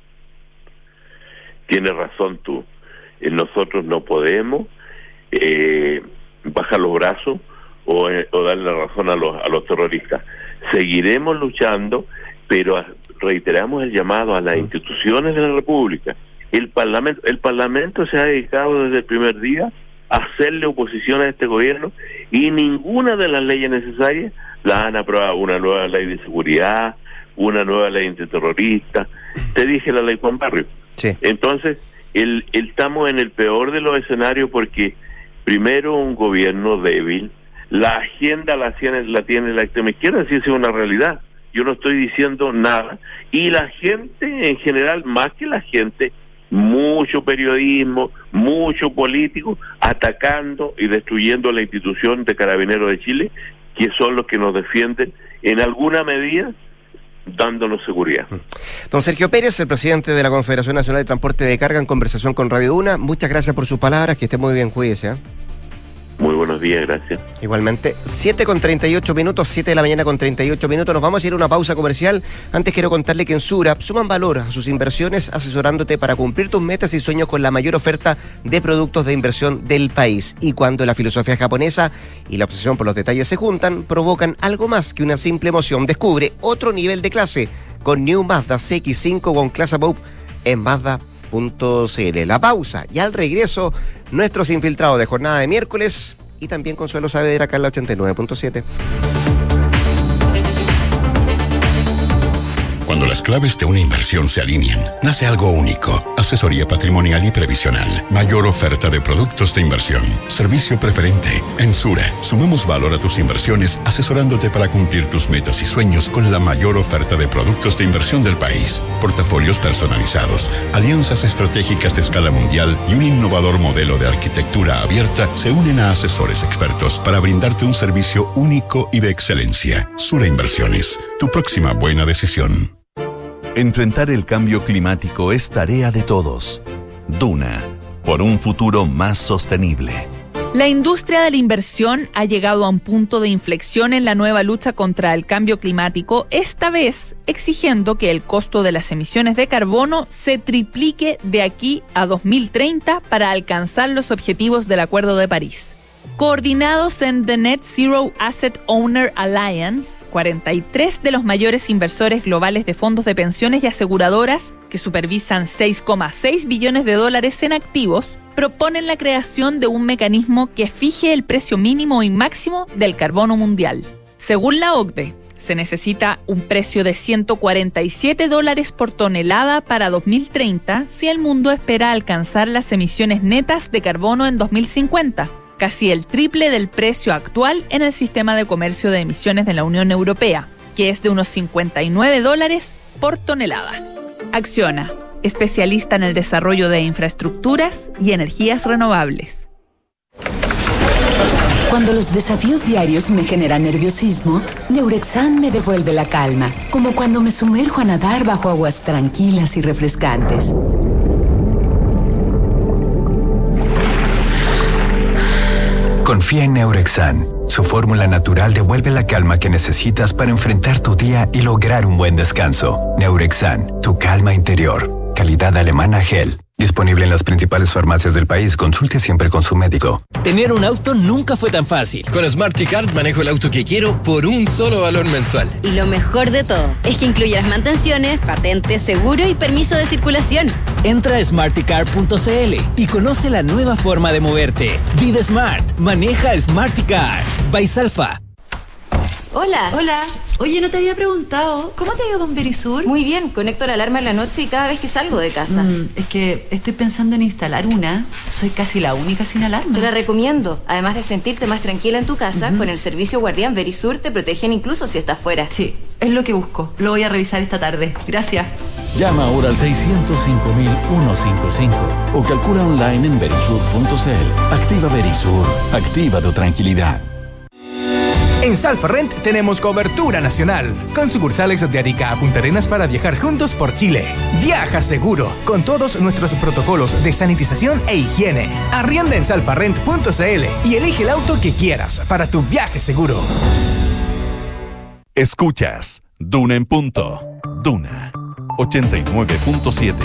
Tienes razón tú. Eh, nosotros no podemos eh, bajar los brazos o, eh, o darle la razón a los, a los terroristas. Seguiremos luchando, pero reiteramos el llamado a las instituciones de la República. El Parlamento, el Parlamento se ha dedicado desde el primer día a hacerle oposición a este gobierno y ninguna de las leyes necesarias la han aprobado. Una nueva ley de seguridad, una nueva ley antiterrorista. Te dije la ley Juan Barrios. Sí. Entonces, el, el, estamos en el peor de los escenarios porque primero un gobierno débil. La agenda la tiene, la tiene la extrema izquierda, si es una realidad. Yo no estoy diciendo nada. Y la gente en general, más que la gente, mucho periodismo, mucho político, atacando y destruyendo la institución de Carabineros de Chile, que son los que nos defienden en alguna medida, dándonos seguridad. Don Sergio Pérez, el presidente de la Confederación Nacional de Transporte de Carga, en conversación con Radio Duna. Muchas gracias por sus palabras, que esté muy bien, cuídese, ¿eh? Muy buenos días, gracias. Igualmente, siete con treinta y ocho minutos, siete de la mañana con treinta y ocho minutos. Nos vamos a ir a una pausa comercial. Antes quiero contarle que en Sura suman valor a sus inversiones asesorándote para cumplir tus metas y sueños con la mayor oferta de productos de inversión del país. Y cuando la filosofía japonesa y la obsesión por los detalles se juntan, provocan algo más que una simple emoción. Descubre otro nivel de clase con New Mazda C X cinco con Clase Above en Mazda punto c l. La pausa y al regreso, nuestros infiltrados de jornada de miércoles y también Consuelo Saavedra acá en la ochenta y nueve punto siete. Cuando las claves de una inversión se alinean, nace algo único. Asesoría patrimonial y previsional. Mayor oferta de productos de inversión. Servicio preferente. En Sura, sumamos valor a tus inversiones asesorándote para cumplir tus metas y sueños con la mayor oferta de productos de inversión del país. Portafolios personalizados, alianzas estratégicas de escala mundial y un innovador modelo de arquitectura abierta se unen a asesores expertos para brindarte un servicio único y de excelencia. Sura Inversiones, tu próxima buena decisión. Enfrentar el cambio climático es tarea de todos. Duna, por un futuro más sostenible. La industria de la inversión ha llegado a un punto de inflexión en la nueva lucha contra el cambio climático, esta vez exigiendo que el costo de las emisiones de carbono se triplique de aquí a dos mil treinta para alcanzar los objetivos del Acuerdo de París. Coordinados en The Net Zero Asset Owner Alliance, cuarenta y tres de los mayores inversores globales de fondos de pensiones y aseguradoras, que supervisan seis coma seis billones de dólares en activos, proponen la creación de un mecanismo que fije el precio mínimo y máximo del carbono mundial. Según la O C D E, se necesita un precio de ciento cuarenta y siete dólares por tonelada para dos mil treinta si el mundo espera alcanzar las emisiones netas de carbono en dos mil cincuenta, casi el triple del precio actual en el sistema de comercio de emisiones de la Unión Europea, que es de unos cincuenta y nueve dólares por tonelada. Acciona, especialista en el desarrollo de infraestructuras y energías renovables. Cuando los desafíos diarios me generan nerviosismo, Neurexan me devuelve la calma, como cuando me sumerjo a nadar bajo aguas tranquilas y refrescantes. Confía en Neurexan. Su fórmula natural devuelve la calma que necesitas para enfrentar tu día y lograr un buen descanso. Neurexan, tu calma interior. Calidad alemana Gel. Disponible en las principales farmacias del país. Consulte siempre con su médico. Tener un auto nunca fue tan fácil. Con SmartyCard manejo el auto que quiero por un solo valor mensual. Y lo mejor de todo es que incluye las mantenciones, patente, seguro y permiso de circulación. Entra a smartycard punto c l y conoce la nueva forma de moverte. Vive Smart. Maneja SmartyCard. By Salfa. Hola. Hola. Oye, no te había preguntado, ¿cómo te ha ido con Verisur? Muy bien, conecto la alarma en la noche y cada vez que salgo de casa. Mm, es que estoy pensando en instalar una. Soy casi la única sin alarma. Te la recomiendo. Además de sentirte más tranquila en tu casa, uh-huh. con el servicio Guardián Verisur te protegen incluso si estás fuera. Sí, es lo que busco. Lo voy a revisar esta tarde. Gracias. Llama ahora al seiscientos cinco mil ciento cincuenta y cinco o calcula online en verisur punto c l. Activa Verisur. Activa tu tranquilidad. En Salfa Rent tenemos cobertura nacional, con sucursales de Arica a Punta Arenas para viajar juntos por Chile. Viaja seguro, con todos nuestros protocolos de sanitización e higiene. Arrienda en salfa rent punto c l y elige el auto que quieras para tu viaje seguro. Escuchas Duna en punto. Duna ochenta y nueve punto siete.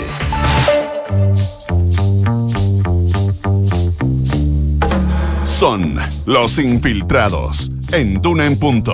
Son los infiltrados en Duna en punto.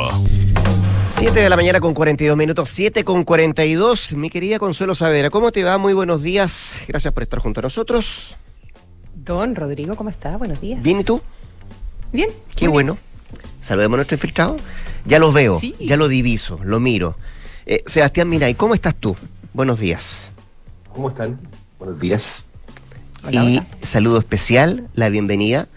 siete de la mañana con cuarenta y dos minutos, siete con cuarenta y dos. Mi querida Consuelo Saavedra, ¿cómo te va? Muy buenos días. Gracias por estar junto a nosotros. Don Rodrigo, ¿cómo está? Buenos días. Bien, ¿y tú? Bien. Qué bueno. Bien. Saludemos a nuestro infiltrado. Ya los veo, sí. Ya lo diviso, lo miro. Eh, Sebastián Minay, ¿cómo estás tú? Buenos días. ¿Cómo están? Buenos días. Hola, y hola. Saludo especial, la bienvenida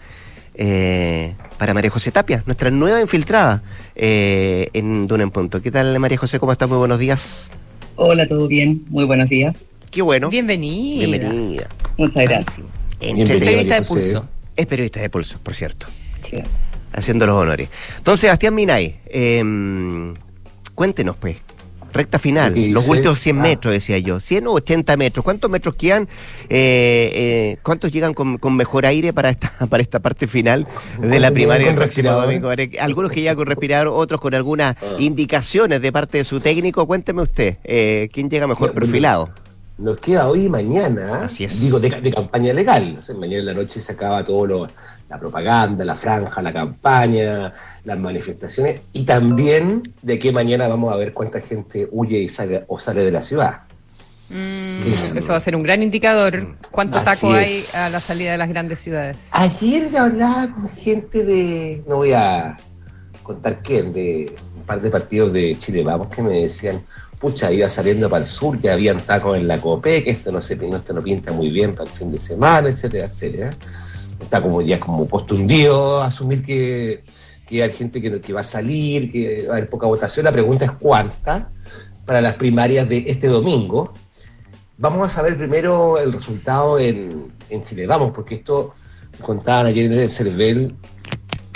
eh, para María José Tapia, nuestra nueva infiltrada eh, en Duna en Punto. ¿Qué tal, María José? ¿Cómo estás? Muy buenos días. Hola, ¿todo bien? Muy buenos días. Qué bueno. Bienvenida. Bienvenida. Muchas gracias. Es periodista de Pulso. Es periodista de Pulso, por cierto. Sí. Haciendo los honores. Entonces, Sebastián Minay, eh, cuéntenos, pues. Recta final, los últimos cien ah. metros, decía yo. cien o ochenta metros. ¿Cuántos metros quedan? Eh, eh, ¿Cuántos llegan con, con mejor aire para esta para esta parte final de la primaria del próximo domingo? Algunos que llegan con respirador, otros con algunas ah. indicaciones de parte de su técnico. Cuénteme usted, eh, ¿quién llega mejor no, perfilado? Nos queda hoy y mañana, Así es. digo, de, de campaña legal. O sea, mañana en la noche se acaba todo lo... la propaganda, la franja, la campaña, las manifestaciones, y también de que mañana vamos a ver cuánta gente huye y sale o sale de la ciudad. Mm, es, eso va a ser un gran indicador. ¿Cuánto taco hay a la salida de las grandes ciudades? Ayer ya hablaba con gente de, no voy a contar quién, de un par de partidos de Chile Vamos, que me decían, pucha, iba saliendo para el sur, ya habían tacos en la Copec, esto no se, esto no pinta muy bien para el fin de semana, etcétera, etcétera. Está como ya como costundido asumir que, que hay gente que, que va a salir, que va a haber poca votación. La pregunta es cuánta para las primarias de este domingo. Vamos a saber primero el resultado en, en Chile Vamos, porque esto contaban ayer en el CERVEL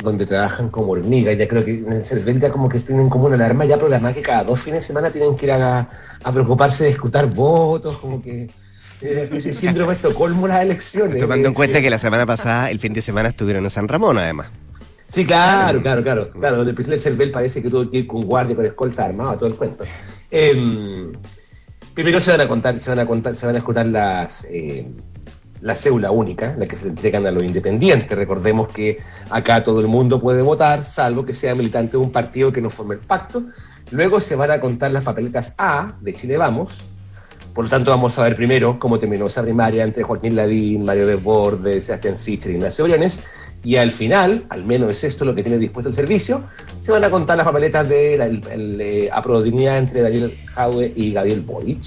donde trabajan como hormigas. Ya creo que en el CERVEL ya como que tienen como una alarma ya programada que cada dos fines de semana tienen que ir a, a preocuparse de escrutar votos, como que eh, ese síndrome de Estocolmo las elecciones. Tomando en eh, cuenta sí. que la semana pasada, el fin de semana, estuvieron en San Ramón, además. Sí, claro, claro, claro. Claro, donde el presidente del CERVEL parece que tuvo que ir con guardia, con escolta armado, todo el cuento. Eh, primero se van a contar, se van a contar, se van a escuchar las eh, la cédula única, la que se le entregan a los independientes. Recordemos que acá todo el mundo puede votar, salvo que sea militante de un partido que no forme el pacto. Luego se van a contar las papeletas A de Chile Vamos. Por lo tanto, vamos a ver primero cómo terminó esa primaria entre Joaquín Lavín, Mario Desbordes, Sebastián Sichel y Ignacio Briones. Y al final, al menos es esto lo que tiene dispuesto el servicio, se van a contar las papeletas de la el, el, eh, aprobabilidad entre Daniel Jadwe y Gabriel Boric.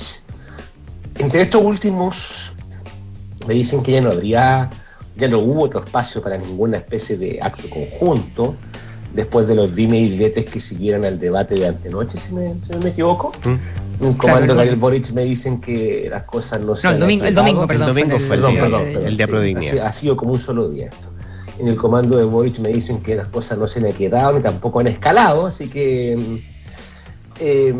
Entre estos últimos, me dicen que ya no habría, ya no hubo otro espacio para ninguna especie de acto conjunto, después de los dime y diretes que siguieron al debate de antenoche, si, me, si no me equivoco. ¿Mm? Un comando claro, Gabriel Boric me dicen que las cosas no se no, el domingo, el domingo, perdón. El domingo fue el, perdón, día, perdón, el, perdón, el de sí, aprobabilidad. Ha, ha sido como un solo día esto. En el comando de Boric me dicen que las cosas no se le han quedado ni tampoco han escalado, así que eh,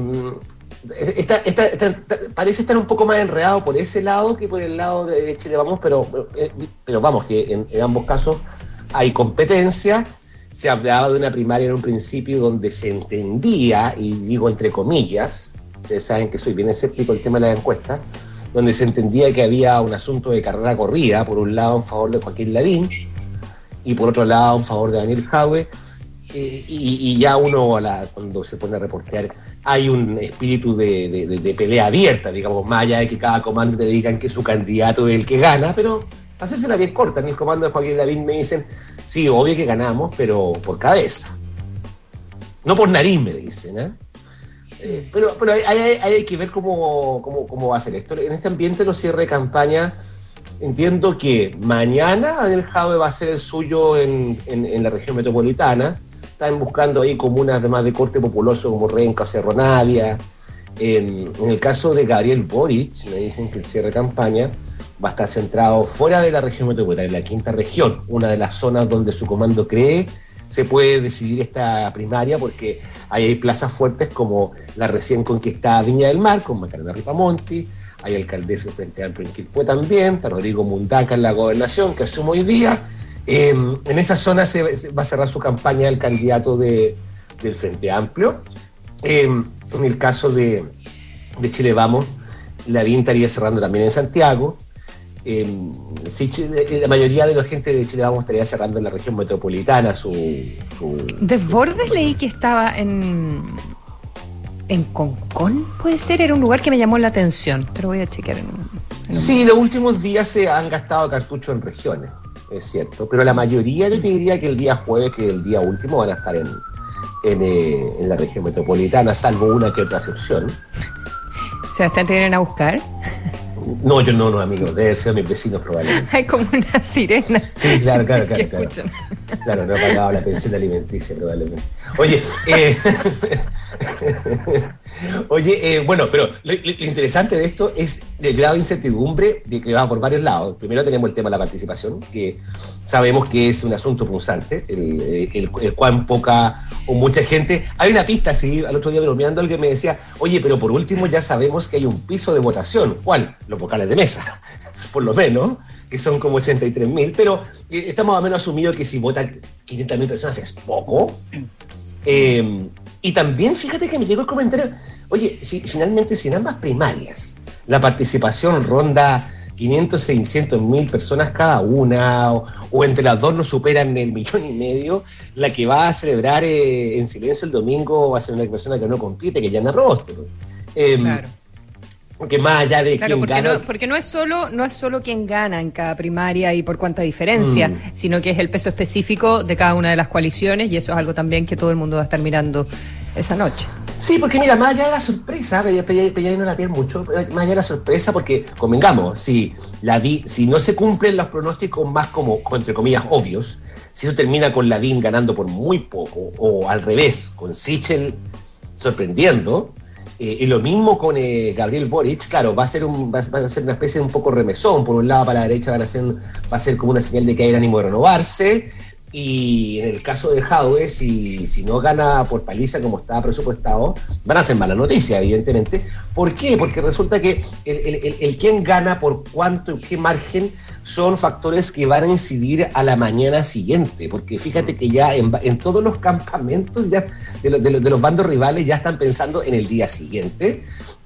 esta, esta, esta, esta, parece estar un poco más enredado por ese lado que por el lado de Chile Vamos, pero, pero, pero vamos, que en, en ambos casos hay competencia. Se hablaba de una primaria en un principio donde se entendía, y digo entre comillas, ustedes saben que soy bien escéptico el tema de las encuestas, donde se entendía que había un asunto de carrera corrida, por un lado en favor de Joaquín Lavín, y por otro lado en favor de Daniel Jadwe, eh, y, y ya uno a la, cuando se pone a reportear hay un espíritu de, de, de, de pelea abierta, digamos, más allá de que cada comando te digan que su candidato es el que gana, pero para hacérsela bien corta, en el comando de Joaquín Lavín me dicen, sí, obvio que ganamos, pero por cabeza, no por nariz, me dicen, ¿eh? Eh, pero pero hay, hay, hay que ver cómo, cómo, cómo va a ser esto. En este ambiente, los cierre de campaña, entiendo que mañana Daniel Jadwe va a hacer el suyo en, en, en la región metropolitana. Están buscando ahí comunas además de corte populoso como Renca o Cerro Navia. En, en el caso de Gabriel Boric, me dicen que el cierre de campaña va a estar centrado fuera de la región metropolitana, en la quinta región, una de las zonas donde su comando cree se puede decidir esta primaria, porque ahí hay plazas fuertes como la recién conquistada Viña del Mar, con Macarena Ripamonti, hay alcaldesa del Frente Amplio en Quilpué también, está Rodrigo Mundaca en la gobernación, que asume hoy día. Eh, en esa zona se, se va a cerrar su campaña el candidato de, del Frente Amplio. Eh, en el caso de, de Chile Vamos, Lavín estaría cerrando también en Santiago. Eh, sí, la mayoría de la gente de Chile Vamos estaría cerrando en la región metropolitana su... su Desbordes leí que estaba en... en Concón, puede ser, era un lugar que me llamó la atención, pero voy a chequear en un... En un... Sí, los últimos días se han gastado cartuchos en regiones, es cierto, pero la mayoría, yo te diría que el día jueves, que el día último, van a estar en, en, eh, en la región metropolitana, salvo una que otra excepción. ¿Sebastián te vienen a buscar? No, yo no, no, amigo, debe ser mis vecinos probablemente. Hay como una sirena. Sí, claro, claro, claro. Claro, escuchan. Claro, no he pagado la pensión alimenticia probablemente. Oye, eh, oye, eh, bueno, pero lo, lo interesante de esto es el grado de incertidumbre de que va por varios lados. Primero tenemos el tema de la participación, que sabemos que es un asunto punzante, el, el, el cuán poca o mucha gente... Hay una pista, sí, al otro día bromeando alguien me decía, oye, pero por último ya sabemos que hay un piso de votación. ¿Cuál? Los vocales de mesa, por lo menos, que son como ochenta y tres mil, pero eh, estamos más o menos asumidos que si votan quinientas mil personas es poco. Eh, y también, fíjate que me llegó el comentario, oye, fi- finalmente si en ambas primarias la participación ronda quinientos, seiscientos mil personas cada una, o, o entre las dos no superan el millón y medio, la que va a celebrar eh, en silencio el domingo va a ser una persona que no compite, que es Yana Rostro. Eh, Claro. Porque más allá de Claro, quién porque, gana... no, porque no es solo no es solo quién gana en cada primaria y por cuánta diferencia, Mm. sino que es el peso específico de cada una de las coaliciones, y eso es algo también que todo el mundo va a estar mirando esa noche. Sí, porque mira, más allá de la sorpresa, que ya no la tiene mucho, más allá de la sorpresa, porque convengamos, si, la vi, si no se cumplen los pronósticos más como, entre comillas, obvios, si eso termina con Lavín ganando por muy poco, o al revés, con Sichel sorprendiendo, eh, y lo mismo con eh, Gabriel Boric, claro, va a ser un, va, va a ser una especie de un poco remesón, por un lado para la derecha van a ser, va a ser como una señal de que hay ánimo de renovarse, Y en el caso de Jadwe, si, si no gana por paliza como estaba presupuestado, van a ser mala noticia, evidentemente. ¿Por qué? Porque resulta que el, el, el, el quién gana, por cuánto, en qué margen, son factores que van a incidir a la mañana siguiente. Porque fíjate que ya en, en todos los campamentos ya de, los, de, los, de los bandos rivales ya están pensando en el día siguiente.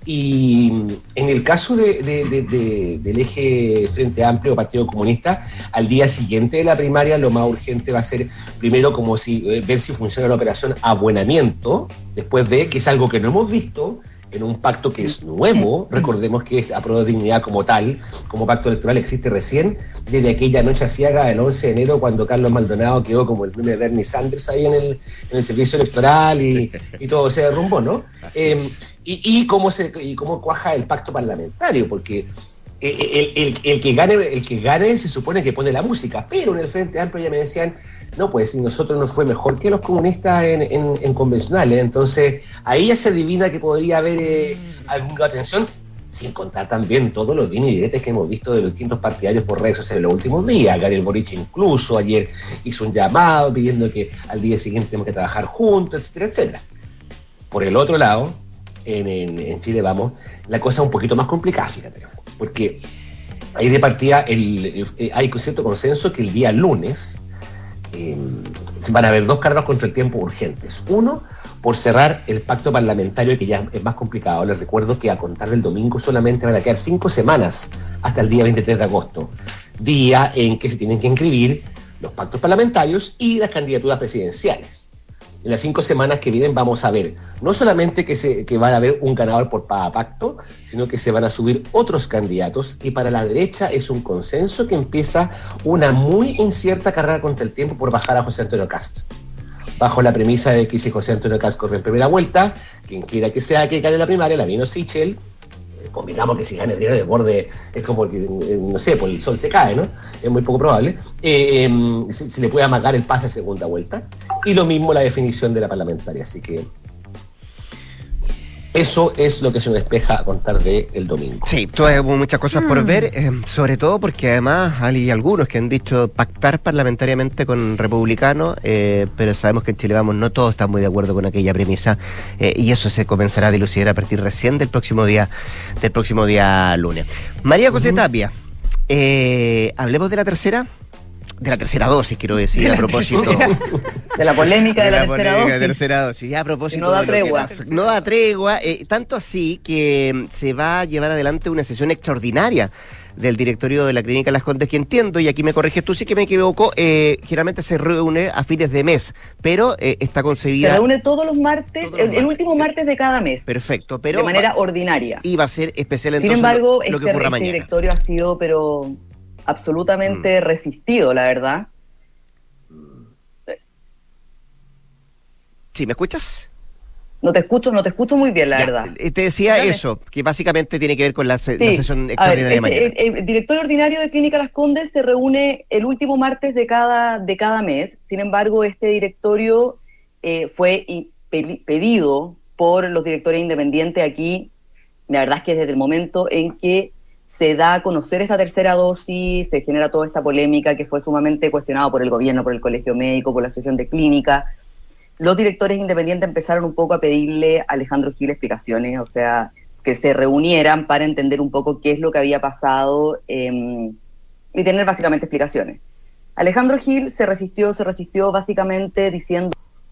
Y en el caso de, de, de, de, del eje Frente Amplio, Partido Comunista, al día siguiente de la primaria lo más urgente va a ser primero como si eh, ver si funciona la operación abuenamiento, después de que es algo que no hemos visto en un pacto que es nuevo. Recordemos que Apruebo Dignidad como tal, como pacto electoral, existe recién desde aquella noche asiaga del once de enero, cuando Carlos Maldonado quedó como el primer Bernie Sanders ahí en el, en el servicio electoral y, y todo se derrumbó, ¿no? Eh, y, y cómo se y cómo cuaja el pacto parlamentario, porque el, el, el, que gane, el que gane se supone que pone la música, pero en el Frente Amplio ya me decían, no, pues si nosotros nos fue mejor que los comunistas en, en, en convencionales, entonces ahí ya se adivina que podría haber eh, alguna atención, sin contar también todos los dimes y diretes que hemos visto de los distintos partidarios por redes sociales en los últimos días. Gabriel Boric incluso ayer hizo un llamado pidiendo que al día siguiente tenemos que trabajar juntos, etcétera, etcétera. Por el otro lado, en, en, en Chile Vamos, la cosa es un poquito más complicada, fíjate, porque ahí de partida el, el, hay cierto consenso que el día lunes eh, van a haber dos carreras contra el tiempo urgentes. Uno, por cerrar el pacto parlamentario, que ya es más complicado. Les recuerdo que a contar del domingo solamente van a quedar cinco semanas hasta el día veintitrés de agosto, día en que se tienen que inscribir los pactos parlamentarios y las candidaturas presidenciales. En las cinco semanas que vienen vamos a ver no solamente que, se, que van a haber un ganador por cada pacto, sino que se van a subir otros candidatos, y para la derecha es un consenso que empieza una muy incierta carrera contra el tiempo por bajar a José Antonio Kast. Bajo la premisa de que si José Antonio Kast corre en primera vuelta, quien quiera que sea que gane la primaria, la vino Sichel, combinamos que si gana el dinero de borde es como que, no sé, por el sol se cae, ¿no? Es muy poco probable. Eh, se, se le puede amagar el pase a segunda vuelta. Y lo mismo la definición de la parlamentaria. Así que eso es lo que se nos despeja a contar del domingo. Sí, todavía hubo muchas cosas mm. por ver, eh, sobre todo porque además hay algunos que han dicho pactar parlamentariamente con republicanos, eh, pero sabemos que en Chile Vamos no todos están muy de acuerdo con aquella premisa, eh, y eso se comenzará a dilucidar a partir recién del próximo día, del próximo día lunes. María José uh-huh. Tapia, eh, hablemos de la tercera. De la tercera dosis, quiero decir, a propósito. De la polémica de, de la, la tercera polémica dosis. De tercera dosis. Ya a propósito. No da de lo tregua. Que pasa. No da tregua. Eh, tanto así que se va a llevar adelante una sesión extraordinaria del directorio de la Clínica Las Condes, que entiendo, y aquí me corriges tú, sí que me equivoco, eh, generalmente se reúne a fines de mes, pero eh, está concebida... Se reúne todos los martes, todos los el, martes. el último martes de cada mes. Perfecto, pero... De manera ordinaria. Y va a ser especial entonces. Sin embargo, lo, lo que este, ocurra este mañana. directorio ha sido, pero absolutamente mm. resistido, la verdad. ¿Sí, me escuchas? No te escucho, no te escucho muy bien, la ya, verdad. Te decía Dame. eso, que básicamente tiene que ver con la, se, sí. la sesión extraordinaria ver, de mañana. El, el directorio ordinario de Clínica Las Condes se reúne el último martes de cada, de cada mes. Sin embargo, este directorio eh, fue pedido por los directores independientes aquí. La verdad es que desde el momento en que se da a conocer esta tercera dosis, se genera toda esta polémica que fue sumamente cuestionada por el gobierno, por el Colegio Médico, por la Asociación de Clínica. Los directores independientes empezaron un poco a pedirle a Alejandro Gil explicaciones, o sea, que se reunieran para entender un poco qué es lo que había pasado eh, y tener básicamente explicaciones. Alejandro Gil se resistió, se resistió básicamente diciendo...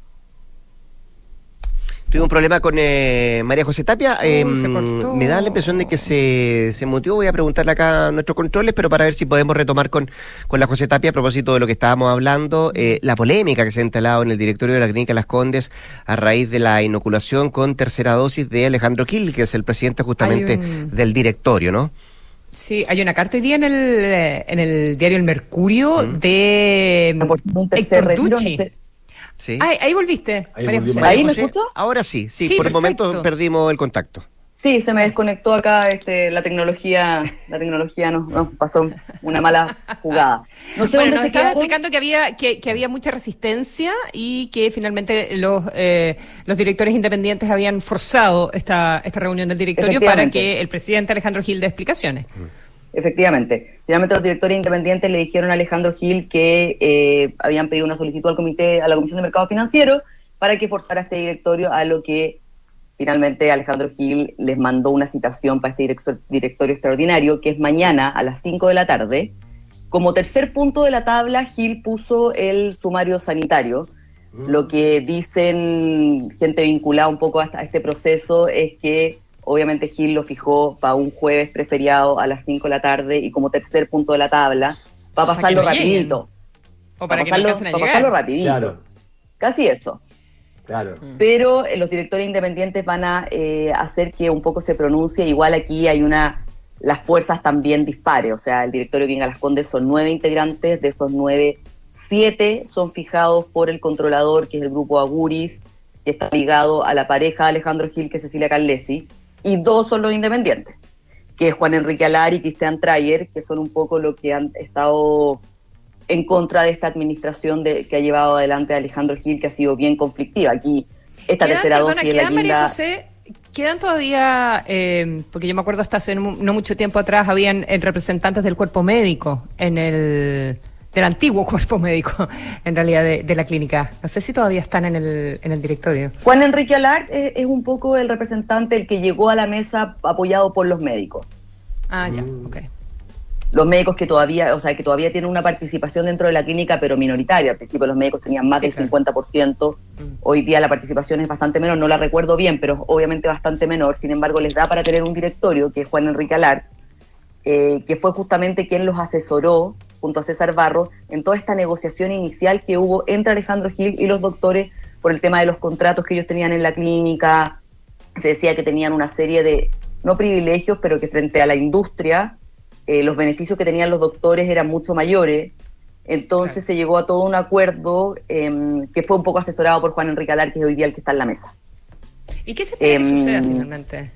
Tuve un problema con eh, María José Tapia. Eh, uh, me da la impresión de que se, se muteó. Voy a preguntarle acá a nuestros controles, pero para ver si podemos retomar con, con la José Tapia a propósito de lo que estábamos hablando. Eh, la polémica que se ha instalado en el directorio de la Clínica Las Condes a raíz de la inoculación con tercera dosis de Alejandro Gil, que es el presidente justamente un... del directorio, ¿no? Sí, hay una carta hoy día en el, en el diario El Mercurio ¿Mm? de Héctor Ducci. Sí. Ahí, ahí volviste, ahí María José. José. ¿Ahí me escuchó? Ahora sí, sí, sí por el perfecto. momento perdimos el contacto. Sí, se me desconectó acá, este, la tecnología, la tecnología nos, nos pasó una mala jugada. No sé bueno, dónde nos se estaba explicando que había, que, que había mucha resistencia y que finalmente los, eh, los directores independientes habían forzado esta, esta reunión del directorio para que el presidente Alejandro Gil dé explicaciones. efectivamente. Finalmente los directores independientes le dijeron a Alejandro Gil que eh, habían pedido una solicitud al comité, a la Comisión de Mercado Financiero, para que forzara a este directorio, a lo que finalmente Alejandro Gil les mandó una citación para este director, directorio extraordinario, que es mañana a las cinco de la tarde. Como tercer punto de la tabla, Gil puso el sumario sanitario. Mm. Lo que dicen gente vinculada un poco a este proceso es que obviamente Gil lo fijó para un jueves preferiado a las cinco de la tarde y como tercer punto de la tabla, para pasarlo rapidito. O para, para que pasarlo, no para pasarlo rapidito. Claro. Casi eso. Claro. Pero eh, los directores independientes van a eh, hacer que un poco se pronuncie. Igual aquí hay una... Las fuerzas también dispares. O sea, el directorio Clínica Las Condes son nueve integrantes. De esos nueve, siete son fijados por el controlador, que es el grupo Aguris, que está ligado a la pareja de Alejandro Gil, que es Cecilia Carlesi. Y dos son los independientes, que es Juan Enrique Alar y Cristian Trayer, que son un poco lo que han estado en contra de esta administración de, que ha llevado adelante a Alejandro Gil, que ha sido bien conflictiva. Aquí esta ¿Quedan, tercera perdona, dosis de la quedan, María guinda... José, quedan todavía, eh, porque yo me acuerdo hasta hace no, no mucho tiempo atrás, habían eh, representantes del cuerpo médico, en el del antiguo cuerpo médico, en realidad, de, de la clínica. No sé si todavía están en el, en el directorio. Juan Enrique Alar es, es un poco el representante, el que llegó a la mesa apoyado por los médicos. Ah, ya, mm. ok. Los médicos que todavía, o sea, que todavía tienen una participación dentro de la clínica, pero minoritaria. Al principio los médicos tenían más sí, del claro. cincuenta por ciento. Mm. Hoy día la participación es bastante menor, no la recuerdo bien, pero obviamente bastante menor. Sin embargo, les da para tener un directorio, que es Juan Enrique Alar, eh, que fue justamente quien los asesoró, junto a César Barro, en toda esta negociación inicial que hubo entre Alejandro Gil y los doctores por el tema de los contratos que ellos tenían en la clínica. Se decía que tenían una serie de, no privilegios, pero que frente a la industria, eh, los beneficios que tenían los doctores eran mucho mayores. Entonces claro. se llegó a todo un acuerdo eh, que fue un poco asesorado por Juan Enrique Alar, que es hoy día el que está en la mesa. ¿Y qué se espera eh, que suceda finalmente?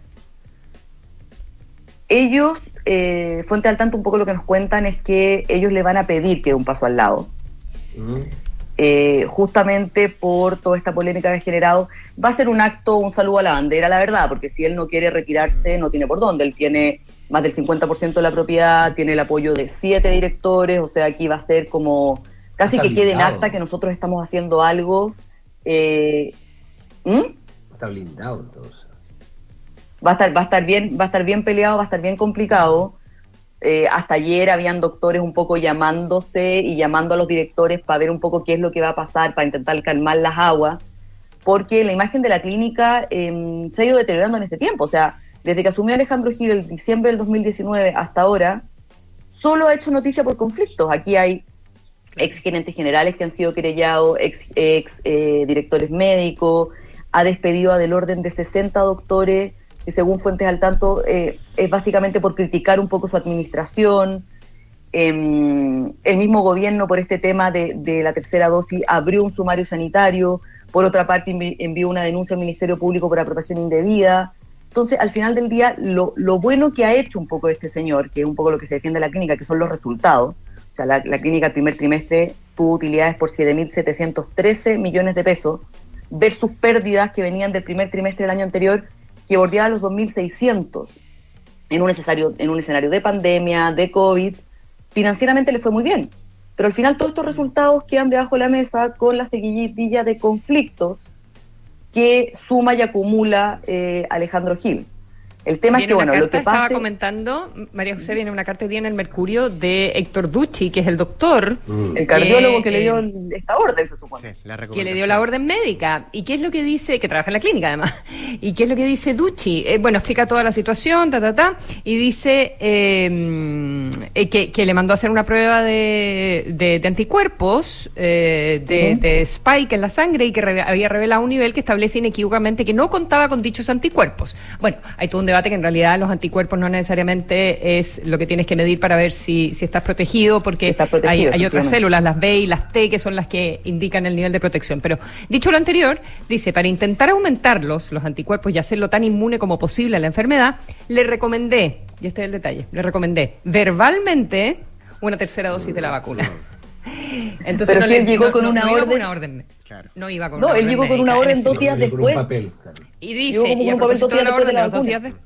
Ellos, eh, fuente al tanto, un poco lo que nos cuentan es que ellos le van a pedir que dé un paso al lado. Mm. Eh, justamente por toda esta polémica que ha generado. Va a ser un acto, un saludo a la bandera, la verdad, porque si él no quiere retirarse, no tiene por dónde. Él tiene más del cincuenta por ciento de la propiedad, tiene el apoyo de siete directores, o sea, aquí va a ser como casi está que blindado. Quede en acta que nosotros estamos haciendo algo. Eh, ¿Mm? Está blindado, entonces. Va a estar, va a estar bien, va a estar bien peleado, va a estar bien complicado. Eh, hasta ayer habían doctores un poco llamándose y llamando a los directores para ver un poco qué es lo que va a pasar, para intentar calmar las aguas, porque la imagen de la clínica eh, se ha ido deteriorando en este tiempo. O sea, desde que asumió Alejandro Gil en diciembre del dos mil diecinueve hasta ahora, solo ha hecho noticia por conflictos. Aquí hay ex gerentes generales que han sido querellados, ex, ex eh, directores médicos, ha despedido a del orden de sesenta doctores, que según fuentes al tanto eh, es básicamente por criticar un poco su administración. Eh, el mismo gobierno, por este tema de, de la tercera dosis, abrió un sumario sanitario. Por otra parte, envi- envió una denuncia al Ministerio Público por apropiación indebida. Entonces, al final del día, lo, lo bueno que ha hecho un poco este señor, que es un poco lo que se defiende la clínica, que son los resultados. O sea, la, la clínica el primer trimestre tuvo utilidades por siete mil setecientos trece millones de pesos, versus pérdidas que venían del primer trimestre del año anterior, que bordeaba los dos mil seiscientos, en un, escenario, en un escenario de pandemia, de COVID. Financieramente le fue muy bien, pero al final todos estos resultados quedan debajo de la mesa con la seguidilla de conflictos que suma y acumula eh, Alejandro Gil. El tema es que, bueno, carta, lo que estaba pasa... comentando, María José, viene una carta hoy día en el Mercurio de Héctor Ducci, que es el doctor. Mm. El cardiólogo que, que le dio eh, esta orden, se supone. Sí, la que le dio la orden médica. ¿Y qué es lo que dice? Que trabaja en la clínica, además. ¿Y qué es lo que dice Ducci? Eh, bueno, explica toda la situación, ta, ta, ta, y dice eh, eh, que, que le mandó a hacer una prueba de, de, de anticuerpos, eh, de, uh-huh. de Spike en la sangre, y que re, había revelado un nivel que establece inequívocamente que no contaba con dichos anticuerpos. Bueno, hay todo un debate que en realidad los anticuerpos no necesariamente es lo que tienes que medir para ver si, si estás protegido, porque estás protegido, hay, hay otras células, las B y las T, que son las que indican el nivel de protección. Pero dicho lo anterior, dice, para intentar aumentarlos, los anticuerpos, y hacerlo tan inmune como posible a la enfermedad, le recomendé, y este es el detalle, le recomendé verbalmente una tercera dosis de la vacuna. Entonces, pero no si le, él llegó no, con no, una, no orden, iba con una orden. Claro. No iba con no, una él orden. llegó con una orden dos días después. Y dice, y a propósito de la orden de los dos días de,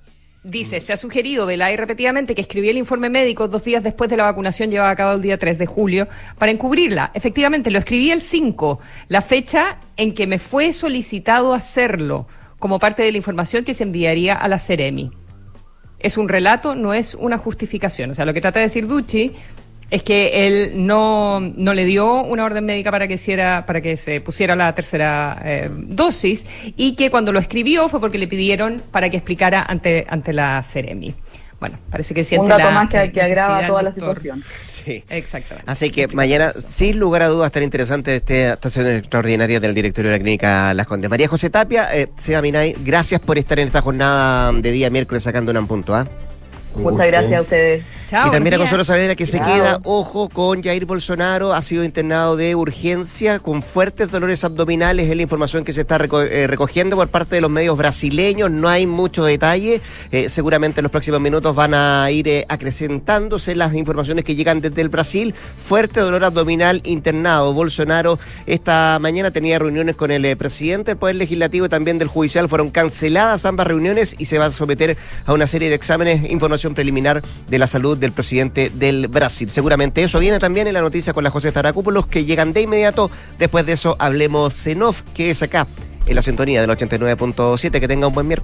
Dice, se ha sugerido velar repetidamente que escribí el informe médico dos días después de la vacunación llevada a cabo el día tres de julio para encubrirla. Efectivamente, lo escribí el cinco, la fecha en que me fue solicitado hacerlo, como parte de la información que se enviaría a la Seremi. Es un relato, no es una justificación. O sea, lo que trata de decir Ducci es que él no, no le dio una orden médica para que hiciera, para que se pusiera la tercera eh, dosis, y que cuando lo escribió fue porque le pidieron para que explicara ante, ante la Seremi. Bueno, parece que siente un dato la, más que, que agrava toda la doctor. situación. Sí. Exactamente. Así que mañana, sin lugar a dudas, estará interesante esta estación extraordinaria del directorio de la Clínica Las Condes. María José Tapia, eh, Seba Minay, gracias por estar en esta jornada de día miércoles sacando un punto, ¿ah? ¿eh? Muchas gracias a ustedes. Chao, y también a día. Consuelo Saavedra, que se Chao. queda, ojo, con Jair Bolsonaro, ha sido internado de urgencia con fuertes dolores abdominales, es la información que se está reco eh, recogiendo por parte de los medios brasileños, no hay mucho detalle, eh, seguramente en los próximos minutos van a ir eh, acrecentándose las informaciones que llegan desde el Brasil. Fuerte dolor abdominal, internado. Bolsonaro esta mañana tenía reuniones con el eh, presidente del Poder Legislativo y también del Judicial, fueron canceladas ambas reuniones y se va a someter a una serie de exámenes, información preliminar de la salud del presidente del Brasil. Seguramente eso viene también en la noticia con la José Taracúpulos, que llegan de inmediato. Después de eso hablemos en off, que es acá en la sintonía del ochenta y nueve punto siete. Que tenga un buen miércoles.